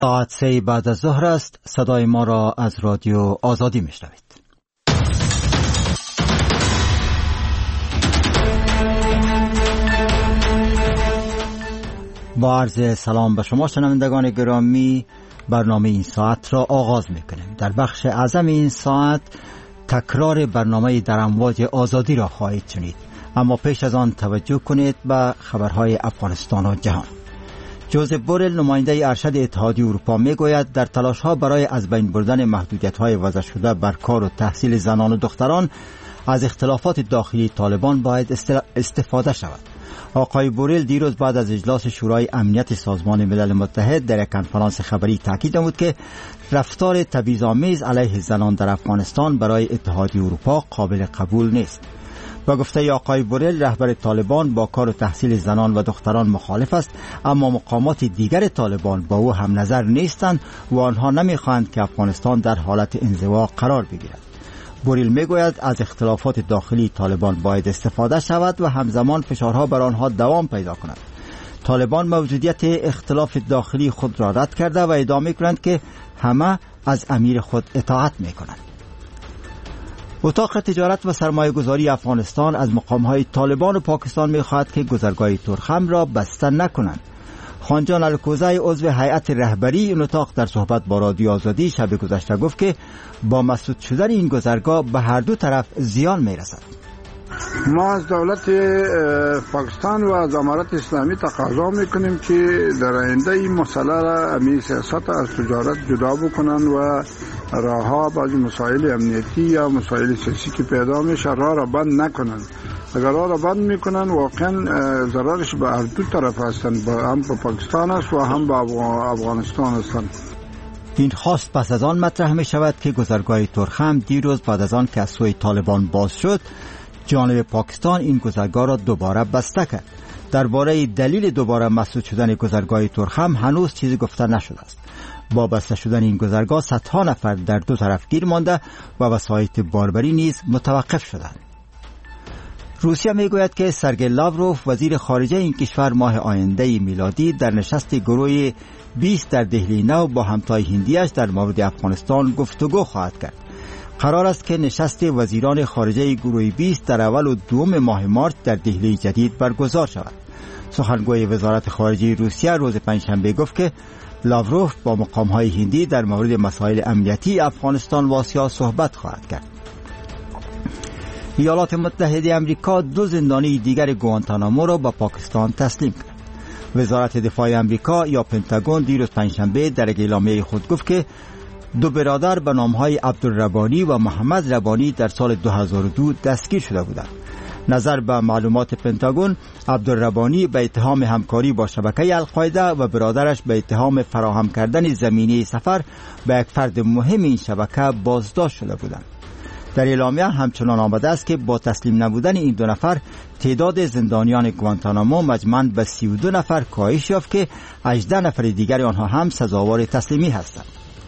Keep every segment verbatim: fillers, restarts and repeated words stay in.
ساعت سه بعد از ظهر است. صدای ما را از رادیو آزادی میشنوید. با عرض سلام به شما شنوندگان گرامی، برنامه این ساعت را آغاز میکنیم. در بخش اعظم این ساعت تکرار برنامه در امواج آزادی را خواهید شنید، اما پیش از آن توجه کنید به خبرهای افغانستان و جهان. جوزف بورل، نماینده ارشد اتحادیه اروپا، میگوید در تلاش‌ها برای از بین بردن محدودیت‌های وضع شده بر کار و تحصیل زنان و دختران از اختلافات داخلی طالبان باید استفاده شود. آقای بورل دیروز بعد از اجلاس شورای امنیت سازمان ملل متحد در یک کنفرانس خبری تاکید نمود که رفتار تبعیض‌آمیز علیه زنان در افغانستان برای اتحادیه اروپا قابل قبول نیست. با گفته آقای بورل، رهبر طالبان با کار و تحصیل زنان و دختران مخالف است، اما مقامات دیگر طالبان با او هم نظر نیستند و آنها نمیخواهند که افغانستان در حالت انزوا قرار بگیرد. بورل میگوید از اختلافات داخلی طالبان باید استفاده شود و همزمان فشارها بر آنها دوام پیدا کند. طالبان موجودیت اختلاف داخلی خود را رد کرده و ادعا کنند که همه از امیر خود اطاعت میکنند. اتاق تجارت و سرمایه گذاری افغانستان از مقامهای طالبان و پاکستان میخواهد که گذرگاه تورخم را بسته نکنند. خانجان الکوزی، عضو هیئت رهبری این اتاق، در صحبت با رادیو آزادی شب گذشته گفت که با مسدود شدن این گذرگاه به هر دو طرف زیان میرسد. ما از دولت پاکستان و از امارت اسلامی تقاضا میکنیم که در آینده این مسئله را، امی سیاست از تجارت جدا بکنن و راهها بعضی مسائل امنیتی یا مسائل سیاسی که پیدا میشه راه را بند نکنن. اگر راه را بند میکنن واقعا ضررش به هر دو طرف هستند، هم به پاکستان است و هم به افغانستان هستند. این خواست پس از آن مطرح می شود که گذرگاه تورخم دیروز بعد از آن که از سوی طالبان باز شد، جانب پاکستان این گذرگاه را دوباره بسته کرد. درباره دلیل دوباره مسدود شدن گذرگاه تورخم هنوز چیزی گفته نشده است. با بسته شدن این گذرگاه صدها نفر در دو طرف گیر مانده و وسایط باربری نیز متوقف شدند. روسیه میگوید که سرگئی لاوروف، وزیر خارجه این کشور، ماه آینده میلادی در نشست گروه بیست در دهلی نو با همتای هندیش در مورد افغانستان گفتگو خواهد کرد. قرار است که نشست وزیران خارجه گروه بیست در اول و دوم ماه مارس در دهلی جدید برگزار شود. سخنگوی وزارت خارجه روسیه روز پنجشنبه گفت که لاوروف با مقام‌های هندی در مورد مسائل امنیتی افغانستان و آسیا صحبت خواهد کرد. ایالات متحده آمریکا دو زندانی دیگر گوانتانامو را به پاکستان تسلیم کرد. وزارت دفاع آمریکا یا پنتاگون دیروز پنجشنبه در اعلامیه خود گفت که دو برادر به نام‌های عبدالربانی و محمد ربانی در سال دو هزار و دو دستگیر شده بودند. نظر به معلومات پنتاگون، عبدالربانی به اتهام همکاری با شبکه القاعده و برادرش به اتهام فراهم کردن زمینه سفر به یک فرد مهم این شبکه بازداشت شده بودند. در اعلامیه همچنان آمده است که با تسلیم نبودن این دو نفر تعداد زندانیان گوانتانامو مجموعاً به سی و دو نفر کاهش یافت که هجده نفر دیگر آنها هم سزاوار تسلیمی هستند.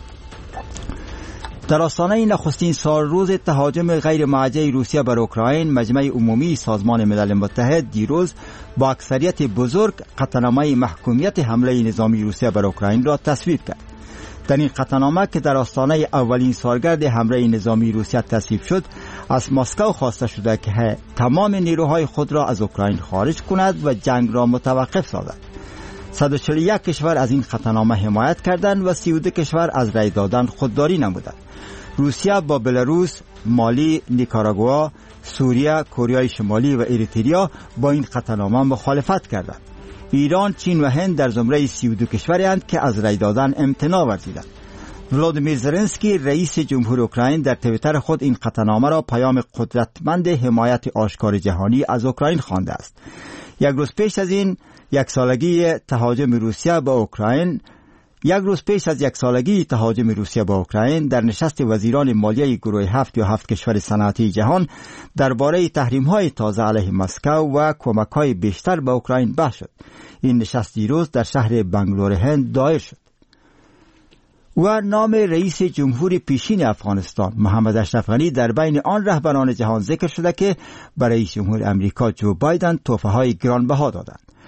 در آستانه نخستین سال روز تهاجم غیر موجه روسیه بر اوکراین، مجمع عمومی سازمان ملل متحد دیروز با اکثریت بزرگ قطعنامه محکومیت حمله نظامی روسیه بر اوکراین را تصویب کرد. در این قطعنامه که در آستانه اولین سالگرد حمله نظامی روسیه تصویب شد، از مسکو خواسته شده که تمام نیروهای خود را از اوکراین خارج کند و جنگ را متوقف سازد. صد و چهل و یک کشور از این قطعنامه حمایت کردند و سی و دو کشور از رأی دادن خودداری نمودند. روسیه با بلاروس، مالی، نیکاراگوآ، سوریه، کره شمالی و اریتریا با این قطعنامه مخالفت کردند. ایران، چین و هند در زمره سی و دو کشوری اند که از رأی دادن امتناع ورزیدند. ولادیمیر زلنسکی، رئیس جمهور اوکراین، در توییتر خود این قطعنامه را پیام قدرتمند حمایت آشکار جهانی از اوکراین خوانده است. یک روز پیش از این یک سالگی تهاجم روسیه به اوکراین یک روز پیش از یک سالگی تهاجم روسیه به اوکراین در نشست وزیران مالیه گروه هفت یا هفت کشور صنعتی جهان درباره تحریم‌های تازه علیه مسکو و کمک‌های بیشتر به اوکراین بحث شد. این نشست دیروز در شهر بنگلور هند دایر شد. و نام رئیس جمهور پیشین افغانستان محمد اشرف غنی در بین آن رهبران جهان ذکر شده که برای رئیس جمهور امریکا جو بایدن تحفه‌های گرانبها دادند.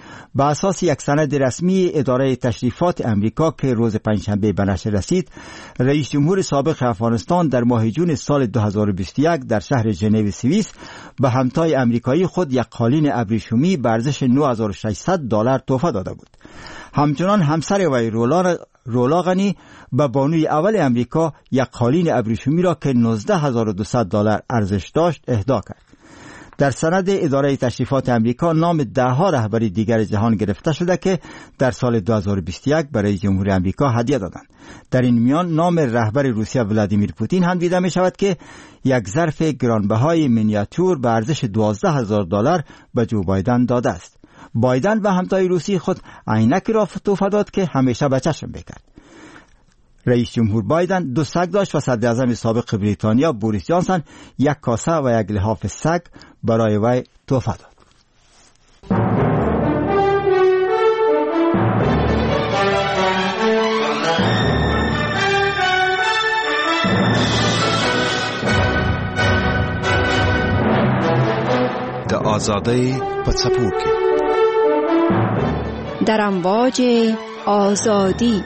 به اساس یک سند رسمی اداره تشریفات امریکا که روز پنجشنبه به نشر رسید، رئیس جمهور سابق افغانستان در ماه جون سال دو هزار و بیست و یک در شهر ژنو سوئیس به همتای امریکایی خود یک قالین ابریشمی به ارزش نه هزار و ششصد دلار تحفه داده بود. همچنان همسر وی رولا غنی به بانوی اول امریکا یک قالین ابریشمی را که نوزده هزار و دویست دلار ارزش داشت اهدا کرد. در سند اداره تشریفات امریکا نام ده ها رهبر دیگر جهان گرفته شده که در سال دو هزار و بیست و یک برای جمهوری امریکا هدیه دادند. در این میان نام رهبر روسیه ولادیمیر پوتین هم دیده می شود که یک ظرف گرانبهای مینیاتور به ارزش دوازده هزار دلار به جو بایدن داده است. بایدن و همتای روسی خود عینکی را تحفه داد که همیشه به چشم بکرد. رئیس جمهور بایدن دو سگ داشت و صدر اعظم سابق بریتانیا بوریس جانسون یک کاسه و یک لحاف سگ برای وی تحفه داد. د آزادۍ په څپو کې در امواج آزادی.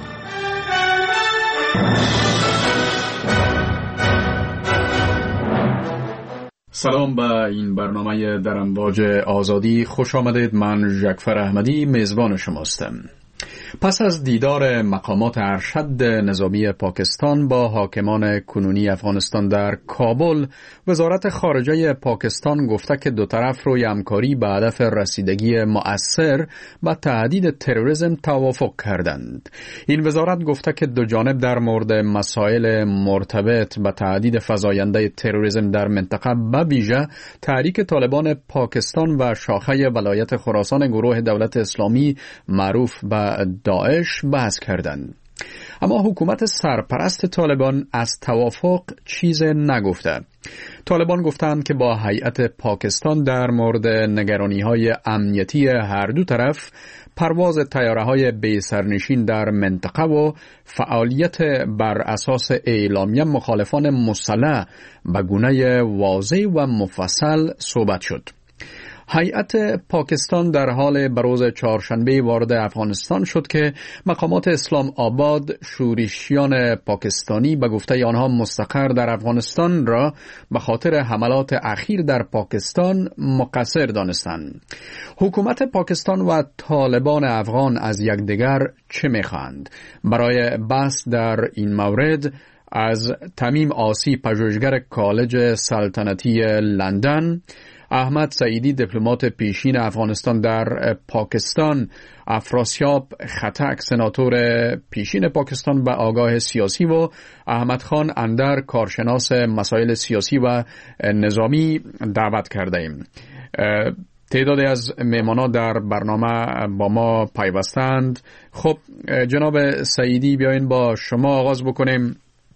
سلام به این برنامه در امواج آزادی خوش آمدید. من ژکفر احمدی میزبان شماستم. پس از دیدار مقامات ارشد نظامی پاکستان با حاکمان کنونی افغانستان در کابل، وزارت خارجه پاکستان گفته که دو طرف روی همکاری به هدف رسیدگی مؤثر به تهدید تروریسم توافق کردند. این وزارت گفته که دو جانب در مورد مسائل مرتبط به تهدید فزاینده تروریسم در منطقه به ویژه تحریک طالبان پاکستان و شاخه ولایت خراسان گروه دولت اسلامی معروف به داعش بحث کردند. اما حکومت سرپرست طالبان از توافق چیز نگفته. طالبان گفتند که با هیئت پاکستان در مورد نگرانی‌های امنیتی هر دو طرف، پرواز طیاره‌های بی سرنشین در منطقه و فعالیت بر اساس اعلامیه مخالفان مسلح به گونه واضح و مفصل صحبت شد. هیئت پاکستان در حال بروز چهارشنبه وارد افغانستان شد که مقامات اسلام آباد شورشیان پاکستانی به گفته آنها مستقر در افغانستان را به خاطر حملات اخیر در پاکستان مقصر دانستند. حکومت پاکستان و طالبان افغان از یکدیگر چه می‌خواهند؟ برای بحث در این مورد از تمیم آسی، پژوهشگر کالج سلطنتی لندن، احمد سعیدی دیپلمات پیشین افغانستان در پاکستان، افراسیاب خطک سناتور پیشین پاکستان و آگاه سیاسی و احمد خان اندر کارشناس مسائل سیاسی و نظامی دعوت کرده ایم. تعدادی از مهمانان در برنامه با ما پیوستند. خب جناب سعیدی، بیاین با شما آغاز بکنیم.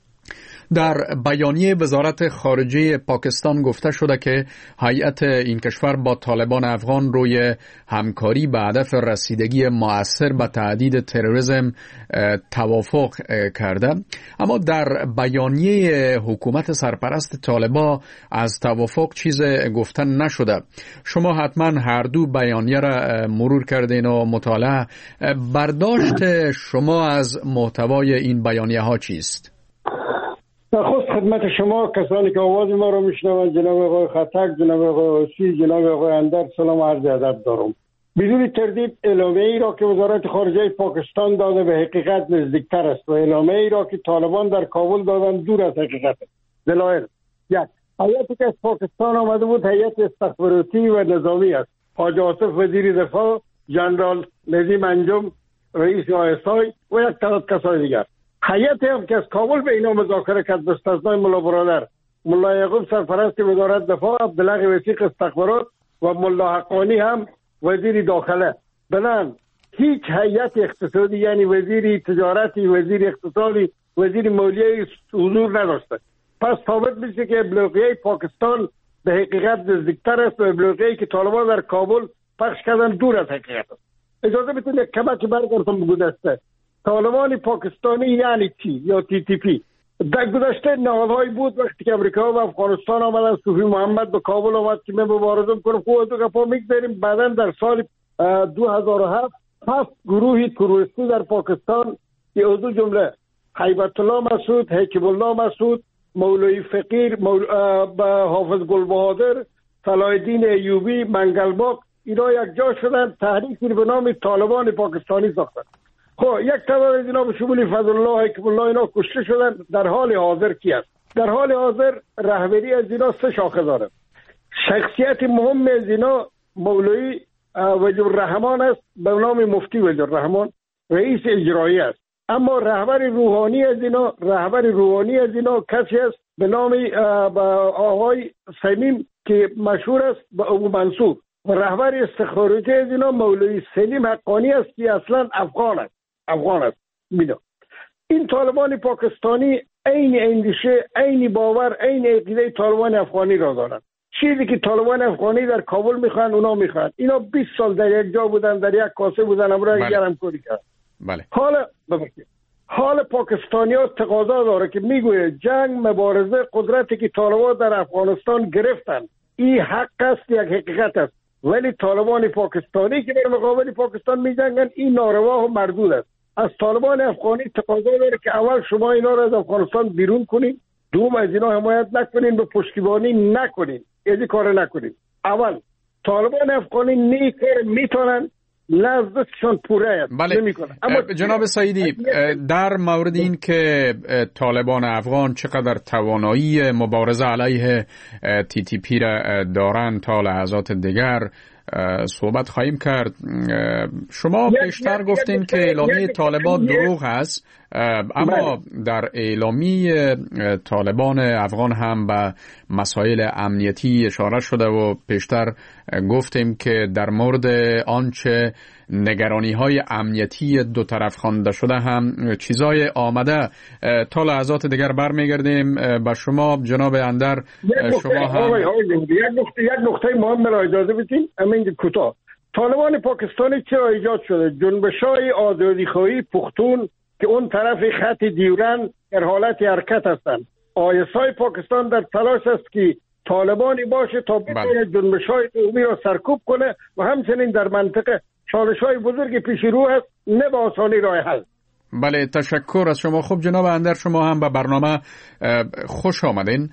در بیانیه وزارت خارجه پاکستان گفته شده که هیئت این کشور با طالبان افغان روی همکاری به هدف رسیدگی مؤثر به تهدید تروریسم توافق کرده. اما در بیانیه حکومت سرپرست طالبان از توافق چیز گفتن نشده. شما حتما هر دو بیانیه را مرور کردین و مطالعه. برداشت شما از محتوای این بیانیه ها چیست؟ خود خدمت شما کسانی که آواز ما رو میشنوند، جناب آقای خطک، جناب آقای آسی، جناب آقای اندر، سلام و عرض ادب دارم. بدون تردید اعلامیه ای را که وزارت خارجه پاکستان داده به حقیقت نزدیکتر است و اعلامیه ای را که طالبان در کابل دادن دور از حقیقت است. دلایل: یک، هیئتی که از پاکستان آمده بود هیئت استخباراتی و نظامی است. حاج آصف وزیر دفاع، ژنرال نظیم انجم رئیس آی اس آی و یک تعداد کسان دیگر. هیئتی هم که از کابل به اینا مذاکره کرد به استثنای ملا برادر، ملا یعقوب سرپرست وزارت دفاع، عبدالله وثیق استخبارات و ملا حقانی هم وزیر داخله. بنان هیچ هیئت اقتصادی یعنی وزیر تجارتی، وزیر اقتصادی، وزیر مالیه حضور نداشته. پس ثابت میشه که ابلاغیه پاکستان به حقیقت نزدیکتر است و ابلاغیه‌ای که طالبان در کابل پخش کردن دور از حقیقت است. اجازه بدید یک کمکی برگردم به گذشته. طالبان پاکستانی یعنی چی یا تی تی پی؟ در گذشته نهادهایی بود وقتی که امریکا و افغانستان آمدن، صوفی محمد به کابل آمد که من مبارزه کنم، خود دو گپا میگذاریم. بعدا در سال دو هزار و هفت هفت گروه تروریستی در پاکستان که از دو جمله هیبت الله مسعود، حکیم الله مسعود، مولوی فقیر، مول... حافظ گلبهادر، صلاح الدین ایوبی، منگلباغ، اینا یک جا شدن تحریکی به نام طالبان پاکستانی ساختن. خب یک طبقه از اینا به شمول فضل الله، حکیم الله اینا کشته شدن. در حال حاضر کی است؟ در حال حاضر رهبری از اینا سه شاخه داره. شخصیت مهم از اینا مولوی وجه الرحمن است به نام مفتی وجه الرحمن، رئیس اجرایی است. اما رهبر روحانی از اینا رهبر روحانی از اینا کسی است به نام آقای سلیم که مشهور است به ابو منصور. و رهبر استخباراتی از اینا مولوی سلیم حقانی است که اصلا افغان است. افغان است. میدونم این طالبان پاکستانی عین اندیشه، عین باور، عین عقیده طالبان افغانی را دارند. چیزی که طالبان افغانی در کابل میخوان اونا میخوان. اینا بیست سال در یک جا بودن، در یک کاسه بودن، امروز بله. گرم کوری کرد. بله. حال ببخشید. حال پاکستانی ها تقاضا داره که میگویه جنگ، مبارزه، قدرتی که طالبان در افغانستان گرفتن این حق است، یک حقیقت است. ولی طالبان پاکستانی که در مقابل پاکستان میجنگن این ناروا و مردود است. از طالبان افغانی تقاضا داره که اول شما اینا را از افغانستان بیرون کنین، دوم از اینا حمایت نکنین، به پشتیبانی نکنین، این کار نکنین. اول طالبان افغانی نه کار میتونن، لذتشون پوره است. بله. نمیکنن. اما جناب سعیدی در مورد این که طالبان افغان چقدر توانایی مبارزه علیه تی تی پی را دارن تا لحظات دیگر صحبت خواهیم کرد. شما پیشتر گفتین که اعلامیه طالبان دروغ است، اما در اعلامیه طالبان افغان هم به مسائل امنیتی اشاره شده و پیشتر گفتیم که در مورد آنچه نگرانی های امنیتی دو طرف خوانده شده هم چیزای آمده. تا لحظات دیگر برمیگردیم به شما جناب اندر. شما هم یک نقطه یک نقطه مهم را اجازه بدین. همین کوتاه، طالبان پاکستانی چرا ایجاد شده؟ جنبش‌های آزادیخواهی پختون که اون طرف خط دیورن در حالت حرکت هستند. آیسای پاکستان در تلاش است که طالبانی باشه تا بتونه جنبش‌های عمومی را سرکوب کنه و همچنین در منطقه چالش‌های بزرگ پیش رو است، نه به آسانی راه حل. بله، تشکر از شما. خب جناب اندر، شما هم به برنامه خوش آمدین.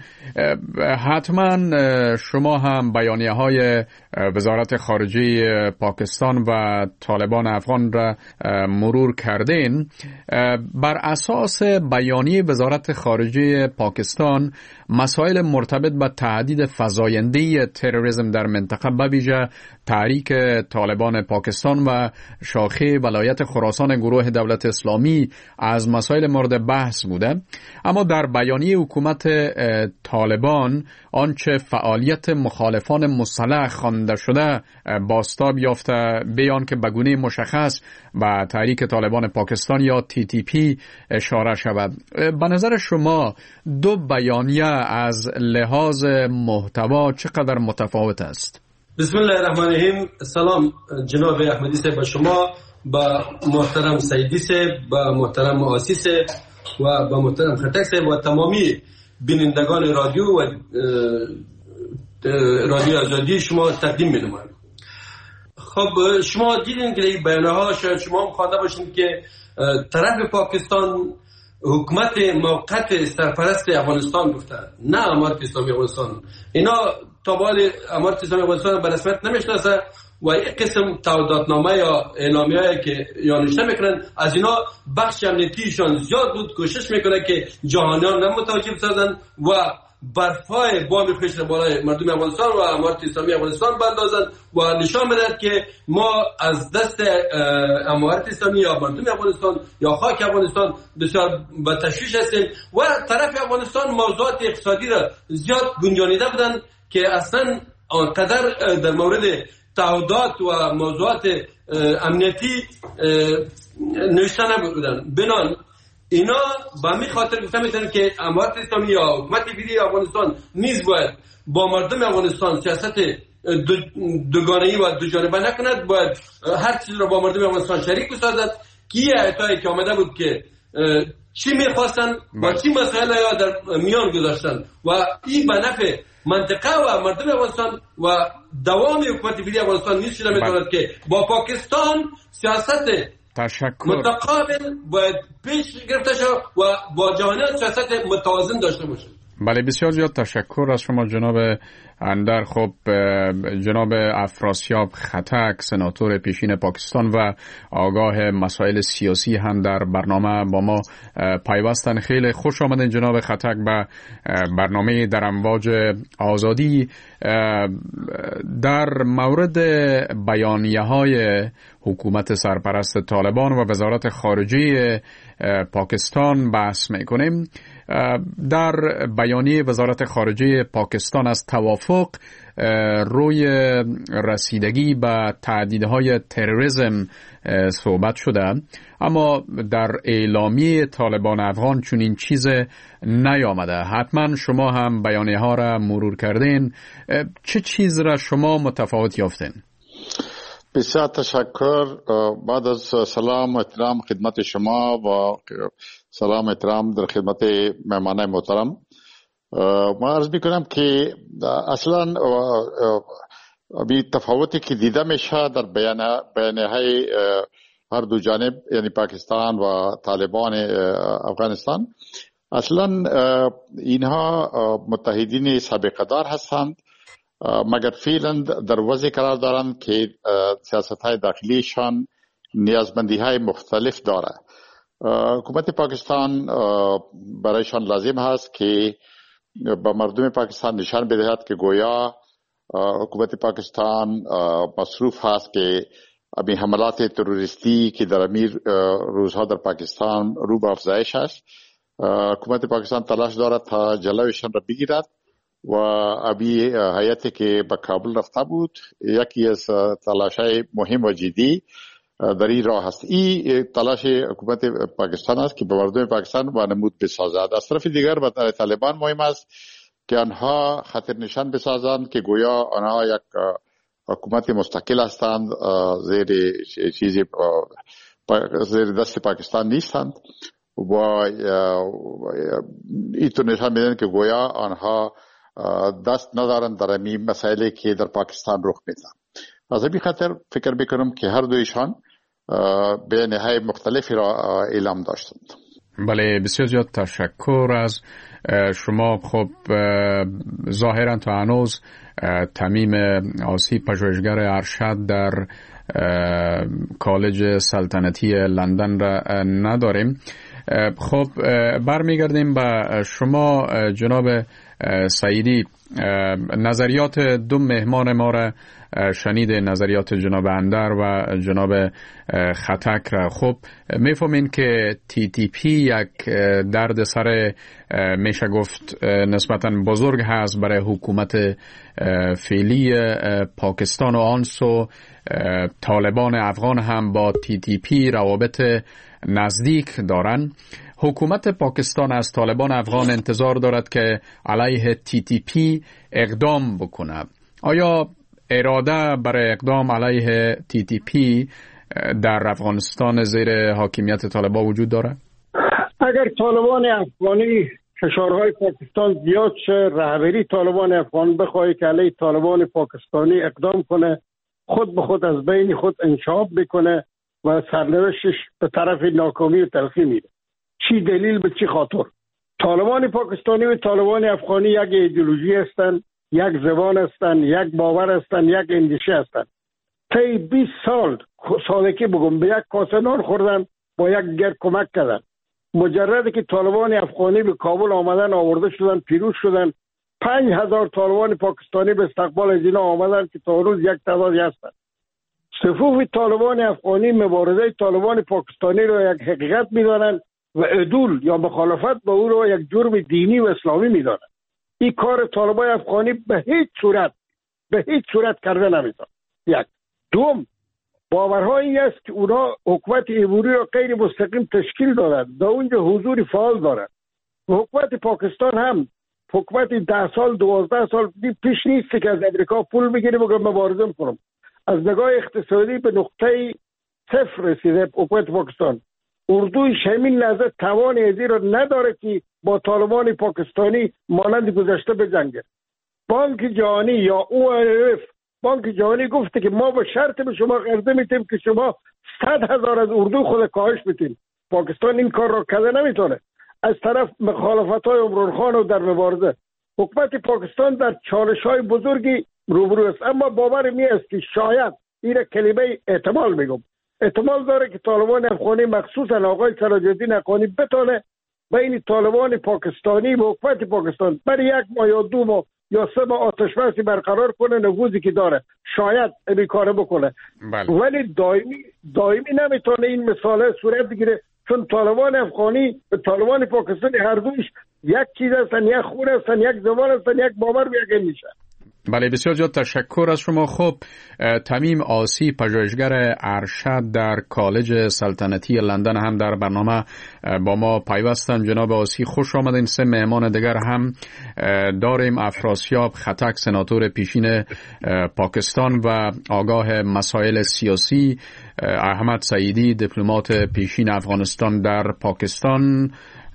حتما شما هم بیانیه های وزارت خارجه پاکستان و طالبان افغان را مرور کردین. بر اساس بیانیه وزارت خارجه پاکستان مسائل مرتبط با تهدید فزاینده تروریسم در منطقه به ویژه تحریک طالبان پاکستان و شاخه ولایت خراسان گروه دولت اسلامی از مسائل مورد بحث بوده. اما در بیانیه حکومت طالبان آنچه فعالیت مخالفان مسلح خوانده شده بازتاب یافته، بیان که به گونه مشخص به تحریک طالبان پاکستان یا تی تی پی اشاره شود. به نظر شما دو بیانیه از لحاظ محتوا چقدر متفاوت است؟ بسم الله الرحمن الرحیم. سلام جناب احمدی صاحب به شما، با محترم سعیدی صاحب، با محترم آسی صاحب و با محترم خټک صاحب و تمامی بینندگان رادیو و رادیو آزادی شما تقدیم می‌نمایم. خب شما دیدین که این بیانیه‌ها شاید شما هم خوانده باشین که طرف پاکستان حکومت موقت سرپرست افغانستان گفته، نه امارت اسلامی افغانستان. اینا تا به حال امارت اسلامی افغانستان به رسمیت نمیشناسه و یک قسم تعهداتنامه یا اعلامیه‌ای که یا نوشته میکنن از اینا بخش امنیتیشان زیاد بود، کوشش میکنه که جهانیان را متوجه بسازن و برفای بام خشت بالای مردم افغانستان و امارت اسلامی افغانستان بندازن و نشان بدهد که ما از دست امارت اسلامی یا مردم افغانستان یا خاک افغانستان بسیار به تشویش هستیم و طرف افغانستان موضوعات اقتصادی را زیاد گنجانیده بودن که اصلا آنقدر در مورد تعهدات و موضوعات امنیتی نوشته نبودن. بنان اینا با می خاطر گفته میتونن که امارت اسلامی یا حکومت فعلی افغانستان نیز باید با مردم افغانستان سیاست دو دوگانه‌ای و دو جانبه نکند، باید هر چیز را با مردم افغانستان شریک بسازد. که ایتایی که آمده بود که چی میخواستن و چی مسائل یا در میان گذاشتن و این به نفع منطقه و مردم افغانستان و دوام حکومت فعلی افغانستان نیست شده میتواند که با پاکستان سیاست تشکر متقابل باید پیش گرفته شد و با جهانیان سیاست متوازن داشته باشه. بله بسیار زیاد تشکر از شما جناب اندر. خب جناب افراسیاب خطک سناتور پیشین پاکستان و آگاه مسائل سیاسی هم در برنامه با ما پیوستن. خیلی خوش آمدین جناب خطک به برنامه در امواج آزادی. در مورد بیانیه های حکومت سرپرست طالبان و وزارت خارجه پاکستان بحث میکنیم. در بیانیه وزارت خارجه پاکستان از توافق روی رسیدگی به تهدیدهای تروریسم صحبت شده، اما در اعلامیه طالبان افغان چنین چیز نیامده. حتما شما هم بیانیه ها را مرور کردین. چه چیز را شما متفاوت یافتین؟ بسیار تشکر. بعد از سلام و احترام خدمت شما و سلام احترام در خدمت مهمان محترم، ما عرض میکنم که اصلا بی تفاوتی که دیده میشه در بیانیه های هر دو جانب یعنی پاکستان و طالبان افغانستان، اصلا اینها متحدین سابقه دار هستند، مگر فعلا در وضع قرار دارند که سیاست های داخلیشان نیازمندی های مختلف داره. حکومت پاکستان برایشان لازم هست که به مردم پاکستان نشان بدهد که گویا حکومت پاکستان مصروف هست که ابی حملات تروریستی که در امیر روزها در پاکستان رو به افزایش است، حکومت پاکستان تلاش دارد تا جلویشان را بگیرد و ابی هیئتی که به کابل رفته بود یکی از تلاش‌های مهم و جدی در این راه است. این تلاش حکومت پاکستان است که به مردم پاکستان وانمود بسازد. از طرف دیگر برای طالبان مهم است که آنها خطر نشان بسازند که گویا آنها یک حکومت مستقل هستند، زیر چیزی زیر دست پاکستان نیستند و اینطور نشان میدن که گویا آنها دست ندارند در این مسائلی که در پاکستان رخ میدن. از این خاطر فکر میکنم که هر دویشان بیانیه‌های مختلفی را اعلام داشتند. بله بسیار زیاد تشکر از شما. خب ظاهرا تا هنوز تمیم آسی پژوهشگر ارشد در کالج سلطنتی لندن را نداریم. خب برمیگردیم به شما جناب سعیدی. نظریات دو مهمان ما را شنید، نظریات جناب اندر و جناب خطک را. خب میفهمین که تی تی پی یک درد سر میشه گفت نسبتاً بزرگ هست برای حکومت فعلی پاکستان و آنسو طالبان افغان هم با تی تی پی روابط نزدیک دارن. حکومت پاکستان از طالبان افغان انتظار دارد که علیه تی تی پی اقدام بکنه. آیا اراده برای اقدام علیه تی تی پی در افغانستان زیر حاکمیت طالبان وجود داره؟ اگر طالبان افغانی فشارهای پاکستان زیاد شه، رهبری طالبان افغان بخواهی که علیه طالبان پاکستانی اقدام کنه، خود به خود از بین خود انشعاب بکنه و سرنوشتش به طرف ناکامی و تلخی میره. چی دلیل به چی خاطر؟ طالبان پاکستانی و طالبان افغانی یک ایدئولوژی هستند، یک زبان هستند، یک باور هستند، یک اندیشه هستند. طی بیست سال سادگی بگم به یک کاسه نان خوردن، با یک گر کمک کردن. مجرد که طالبان افغانی به کابل آمدن، آورده شدن، پیروز شدن، پنج هزار طالبان پاکستانی به استقبال از اینا آمدن که تا روز یک تعدادی هستند. صفوف طالبان افغانی مبارزه طالبان پاکستانی را یک حقیقت می‌دانند و عدول یا مخالفت با او را یک جرم دینی و اسلامی می‌دانند. این کار طالبان افغانی به هیچ صورت به هیچ صورت کرده نمی‌توان. یک. دوم، باورها این است که اونا حکومت عبوری را غیر مستقیم تشکیل دادند، در اونجا حضور فعال دارند. و حکومت پاکستان هم حکومت ده سال دوازده سال پیش نیست که از امریکا پول بگیره بگه مبارزه کنم. از نگاه اقتصادی به نقطه صفر رسیده حکومت پاکستان. اردوی همین لحظه توان ازی را نداره که با طالبان پاکستانی مانند گذشته بجنگه. بانک جهانی یا او ار اف بانک جهانی گفته که ما به شرط به شما عرضه میتیم که شما صد هزار از اردو خود کاهش بدین. پاکستان این کار را کرده نمیتونه. از طرف مخالفت های عمران خان و در مبارزه حکومت پاکستان در چالش های بزرگی روبرو است، اما باور می است که شاید این کلمه احتمال میگم احتمال داره که طالبان افغانی مخصوصا آقای سراج الدین حقانی بتونه بین طالبان پاکستانی و حکومت پاکستان برای یک ماه یا دو ماه یا سه ماه آتش بسی برقرار کنه، نفوذی که داره شاید این کار بکنه. بله. ولی دائمی دائمی نمیتونه این مثاله صورت بگیره، چون طالبان افغانی و طالبان پاکستانی هر دوش یک چیز هستن، یک خون هستن، یک زبان هستن، یک باور و یک میشه. بله بسیار زیاد تشکر از شما. خب تمیم آسی پژوهشگر ارشد در کالج سلطنتی لندن هم در برنامه با ما پیوستن. جناب آسی خوش آمدین. سه مهمان دیگر هم داریم. افراسیاب خطک سناتور پیشین پاکستان و آگاه مسائل سیاسی، احمد سعیدی دیپلمات پیشین افغانستان در پاکستان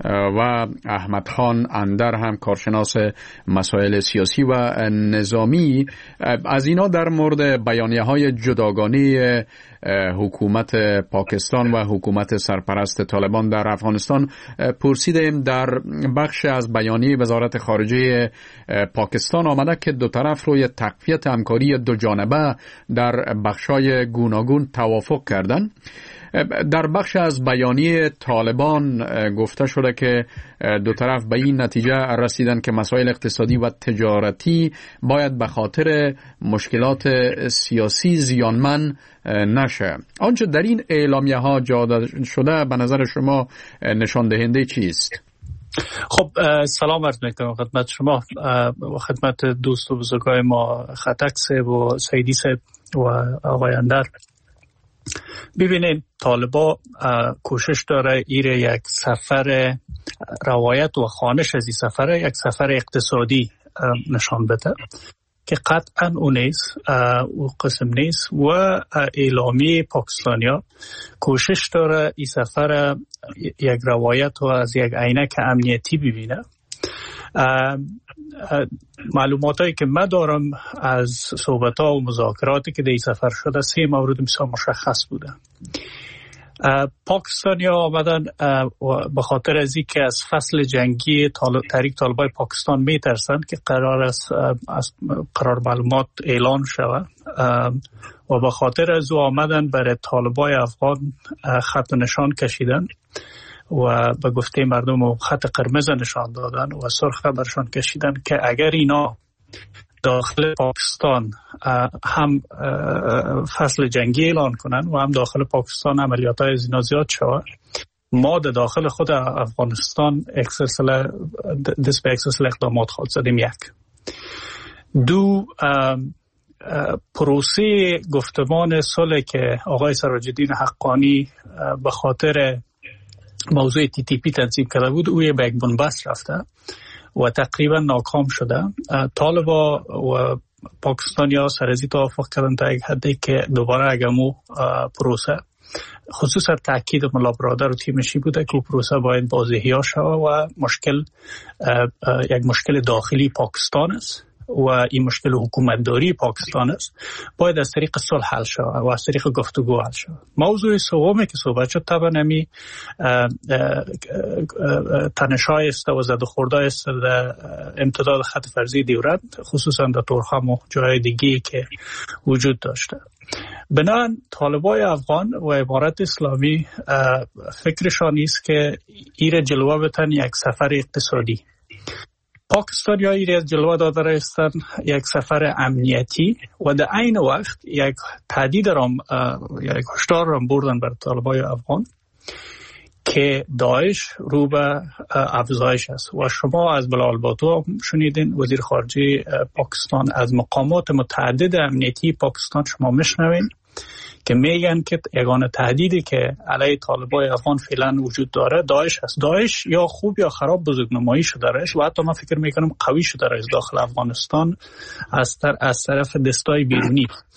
و احمد خان اندر هم کارشناس مسائل سیاسی و نظامی. از اینا در مورد بیانیه‌های جداگانه حکومت پاکستان و حکومت سرپرست طالبان در افغانستان پرسیدیم. در بخش از بیانیه وزارت خارجه پاکستان آمده که دو طرف روی تقویت همکاری دو جانبه در بخش‌های گوناگون توافق کردند. در بخش از بیانیه طالبان گفته شده که دو طرف به این نتیجه رسیدن که مسائل اقتصادی و تجارتی باید به خاطر مشکلات سیاسی زیانمن نشه. آنچه در این اعلامیه ها جا داده شده به نظر شما نشان دهنده چیست؟ خب سلام عرض میکنم خدمت شما و خدمت دوست و بزرگای ما خطک صاحب و سعیدی صاحب و آقای اندر. ببینید طالبا کوشش داره ایره یک سفر روایت و خوانش از این سفر یک سفر اقتصادی نشان بده که قطعا اون نیست، او قسم نیست و اعلامی پاکستانیا کوشش داره این سفر یک روایت و از یک عینک امنیتی ببینه. معلومات هایی که من دارم از صحبت ها و مذاکراتی که در این سفر شده سه مورد بسیار مشخص بوده. پاکستانی ها آمدن به خاطر از اینکه از فصل جنگی تحریک طالبای پاکستان میترسند که قرار است از قرار معلومات اعلان شود و به خاطر از او آمدن برای طالبای افغان خط نشان کشیدن و به گفته مردم خط قرمز نشان دادن و سرخ برشان کشیدن که اگر اینا داخل پاکستان هم فصل جنگی اعلان کنن و هم داخل پاکستان عملیات های زینا زیاد شود، ما در داخل خود افغانستان دست به اکسسل اقدامات خود زدیم. یک دو پروسه گفتمان صلح که آقای سراج الدین حقانی به خاطر موضوع تی تی پی تنظیم کرده بود او به یک بنبست رفته و تقریبا ناکام شده. طالبا و پاکستانیا سر از این توافق کردن تا یک حدی که دوباره اگمو پروسه خصوصا تاکید ملا برادر و تیمشی بوده که پروسه باید بازی‌ها شود و مشکل یک مشکل داخلی پاکستان است و این مشکل حکومتداری پاکستان است، باید از طریق صلح حل شود و از طریق گفتگو حل شود. موضوع سومی که صحبت شد طبعا نمی تنش‌های است و زد و خورده است در امتداد خط فرضی دیورند، خصوصا در تورخم و جای دیگه که وجود داشته. بنابراین طالبای افغان و امارت اسلامی فکرشان است که ایره جلوه بتن یک سفر اقتصادی. پاکستانی ها ایره جلوه داده رایستن یک سفر امنیتی و در عین وقت یک تهدید رام یک هشدار رام بردن بر طالبای افغان که داعش رو به افزایش است. و شما از بلال باتو شنیدین وزیر خارجه پاکستان از مقامات متعدد امنیتی پاکستان شما میشنوین که میگن که یگانه تهدیدی که علیه طالبای افغان فعلا وجود داره داعش است. داعش یا خوب یا خراب بزرگنمایی شده است و حتی من فکر میکنم قوی شده است داخل افغانستان از, از طرف دستای بیرونی.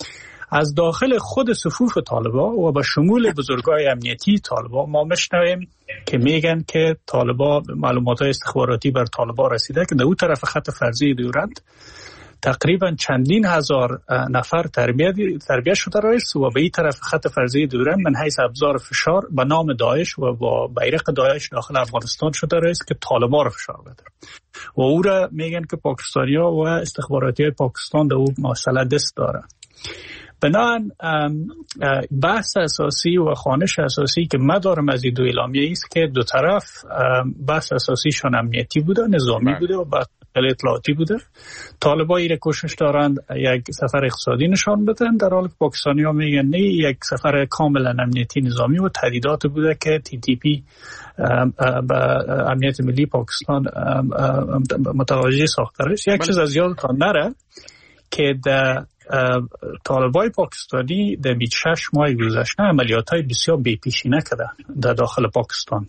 از داخل خود صفوف طالبان و به شمول بزرگای امنیتی طالبان ما میشنویم که میگن که طالبان معلومات استخباراتی بر طالبان رسیده که در اون طرف خط فرضی دیورند تقریبا چندین هزار نفر تربیت تربیت شده است و به این طرف خط فرضی دیورند من حیث ابزار فشار به نام داعش و با بیرق داعش داخل افغانستان شده است که طالبان را فشار بده و او را میگن که پاکستانی‌ها و استخباراتی پاکستان در اون مسئله دست داره. بنابراین بحث اساسی و خوانش اساسی که من دارم از این دو اعلامیه است که دو طرف بحث اساسیشان امنیتی بوده، نظامی بوده و بحث اطلاعاتی بوده. طالبان را کوشش دارند یک سفر اقتصادی نشان بدن، در حالی که پاکستانی ها میگن نه، یک سفر کاملا امنیتی نظامی و تهدیدات بوده که تی تی پی به امنیت ملی پاکستان متوجه ساخته است. یک چیز از یادتان نره که در طالبای پاکستانی در بیست و شش ماه گذشته عملیات‌های بسیار بی‌پیشینه کرده در داخل پاکستان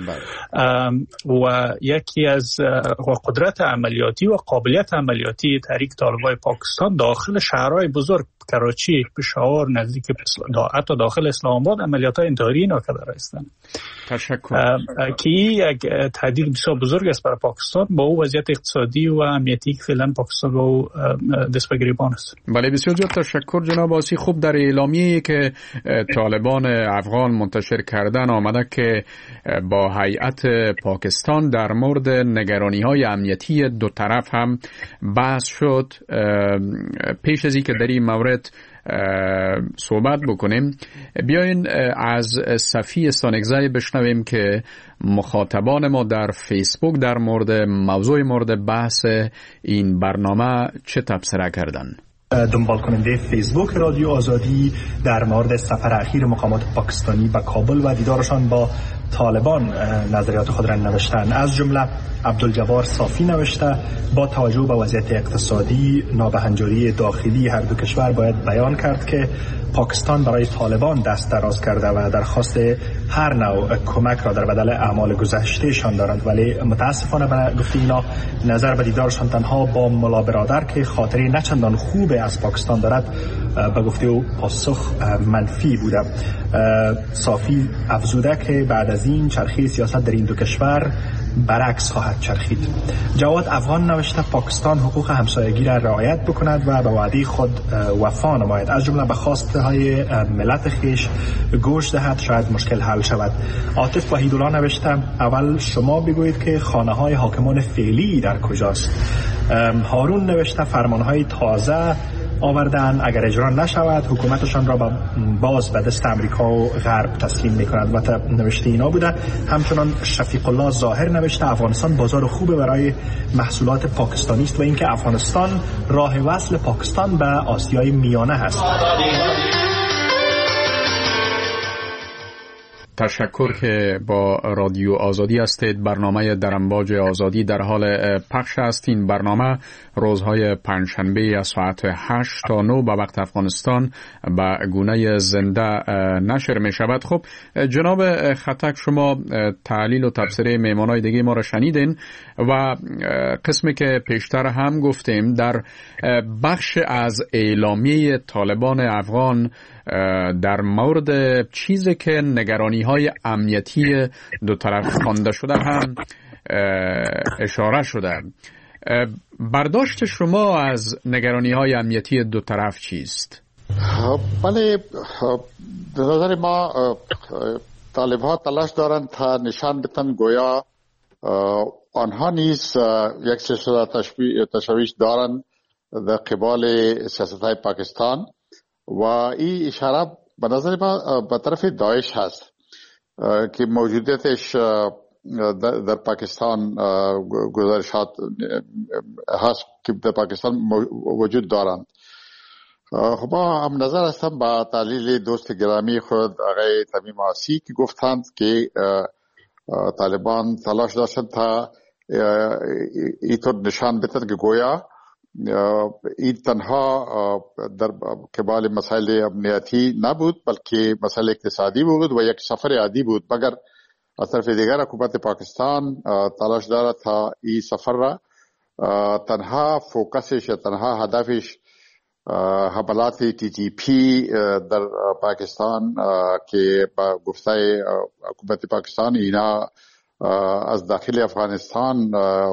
و یکی از قدرت عملیاتی و قابلیت عملیاتی تحریک طالبای پاکستان داخل شهرهای بزرگ کراچی، پشاور، نزدیک حتی داخل اسلام آباد عملیات‌های انتحاری ناکرده هستند. تشکر. که یک تهدید بسیار بزرگ است برای پاکستان با او وضعیت اقتصادی و امنیتی که فعلا پاکستان با او دست به گریبان است. بله، بسیار زیاد تشکر جناب آسی. خوب در اعلامیه‌ای که طالبان افغان منتشر کردن آمده که با هیئت پاکستان در مورد نگرانی‌های امنیتی دو طرف هم بحث شد. پیش از اینکه در این مورد صحبت بکنیم، بیاین از صفی سانگزای بشنویم که مخاطبان ما در فیسبوک در مورد موضوع مورد بحث این برنامه چه تبصره کردن. دنبال کننده فیسبوک رادیو آزادی در مورد سفر اخیر مقامات پاکستانی به کابل و دیدارشان با طالبان نظریات خود را نوشتند. از جمله عبدالجبار صافی نوشته با توجه به وضعیت اقتصادی نابهنجاری داخلی هر دو کشور باید بیان کرد که پاکستان برای طالبان دست دراز کرده و درخواست هر نوع کمک را در بدل اعمال گذشتهشان دارند، ولی متاسفانه به گفته اینا نظر به دیدارشان تنها با ملا برادر که خاطری نچندان خوب از پاکستان دارد به گفته او پاسخ منفی بوده. صافی افزوده که بعد از این چرخه سیاست در این دو کشور برعکس خواهد چرخید. جواد افغان نوشته پاکستان حقوق همسایگی را رعایت بکند و به وعده خود وفا نماید، از جمله به خواسته های ملت خیش گوش دهد، شاید مشکل حل شود. عاطف وحیدالله نوشته اول شما بگویید که خانه های حاکمان فعلی در کجاست. هارون نوشته فرمان های تازه آوردن، اگر اجرا نشود حکومتشان را باز به دست امریکا و غرب تسلیم می‌کند. و نوشته اینا بوده. همچنان شفیق الله ظاهر نوشته افغانستان بازار خوبه برای محصولات پاکستانی است و اینکه افغانستان راه وصل پاکستان به آسیای میانه هست. تشکر که با رادیو آزادی هستید. برنامه در امواج آزادی در حال پخش است. این برنامه روزهای پنجشنبه از ساعت هشت تا نه به وقت افغانستان به گونه زنده نشر می شود. خب جناب خطک، شما تحلیل و تبصره میمانای دیگه ما را شنیدین و قسمی که پیشتر هم گفتیم در بخش از اعلامیه طالبان افغان در مورد چیزی که نگرانی های امنیتی دو طرف خوانده شده هم اشاره شده. برداشت شما از نگرانی های امنیتی دو طرف چیست؟ بله، به نظر ما طالب ها تلاش دارند تا نشان بدن گویا آنها نیز یک سلسله تشویش دارند در قبال سیاست های پاکستان و این اشاره به نظر ما به طرف داعش هست که موجودیتش در پاکستان گزارشات هست که در پاکستان وجود دارند. خب ما هم نظر هستم با تحلیل دوست گرامی خود آقای تمیم آسی که گفتند که طالبان تلاش داشتند تا اینطور نشان بدهند که گویا این تنها در قبال مسائل امنیتی نبود بلکه مسائل اقتصادی بود و یک سفر عادی بود، مگر از طرف دیگر حکومت پاکستان تلاش دارد تا این سفر را تنها فوکسش یا تنها هدفش حملات تی تی پی در پاکستان که با گفته حکومت پاکستان اینا از داخل افغانستان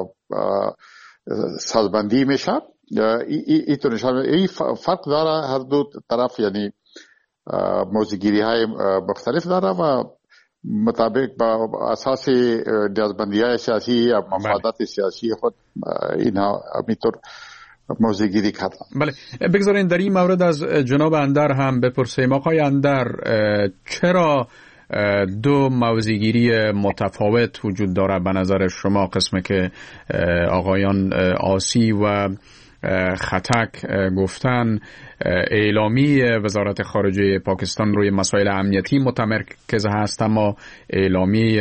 سازبندی میشه. این تو نشان این فرق داره هر دو طرف، یعنی موضوعگیری های مختلف داره و مطابق با اساس نیازمندی های سیاسی یا مفادات سیاسی خود اینها همینطور موضوعگیری کردن. بله، بگذارین در این مورد از جناب اندر هم بپرسیم. آقای اندر، چرا دو موضوعگیری متفاوت وجود داره به نظر شما؟ قسمه که آقایان آسی و خطک گفتن اعلامی وزارت خارجه پاکستان روی مسائل امنیتی متمرکز هست، اما اعلامی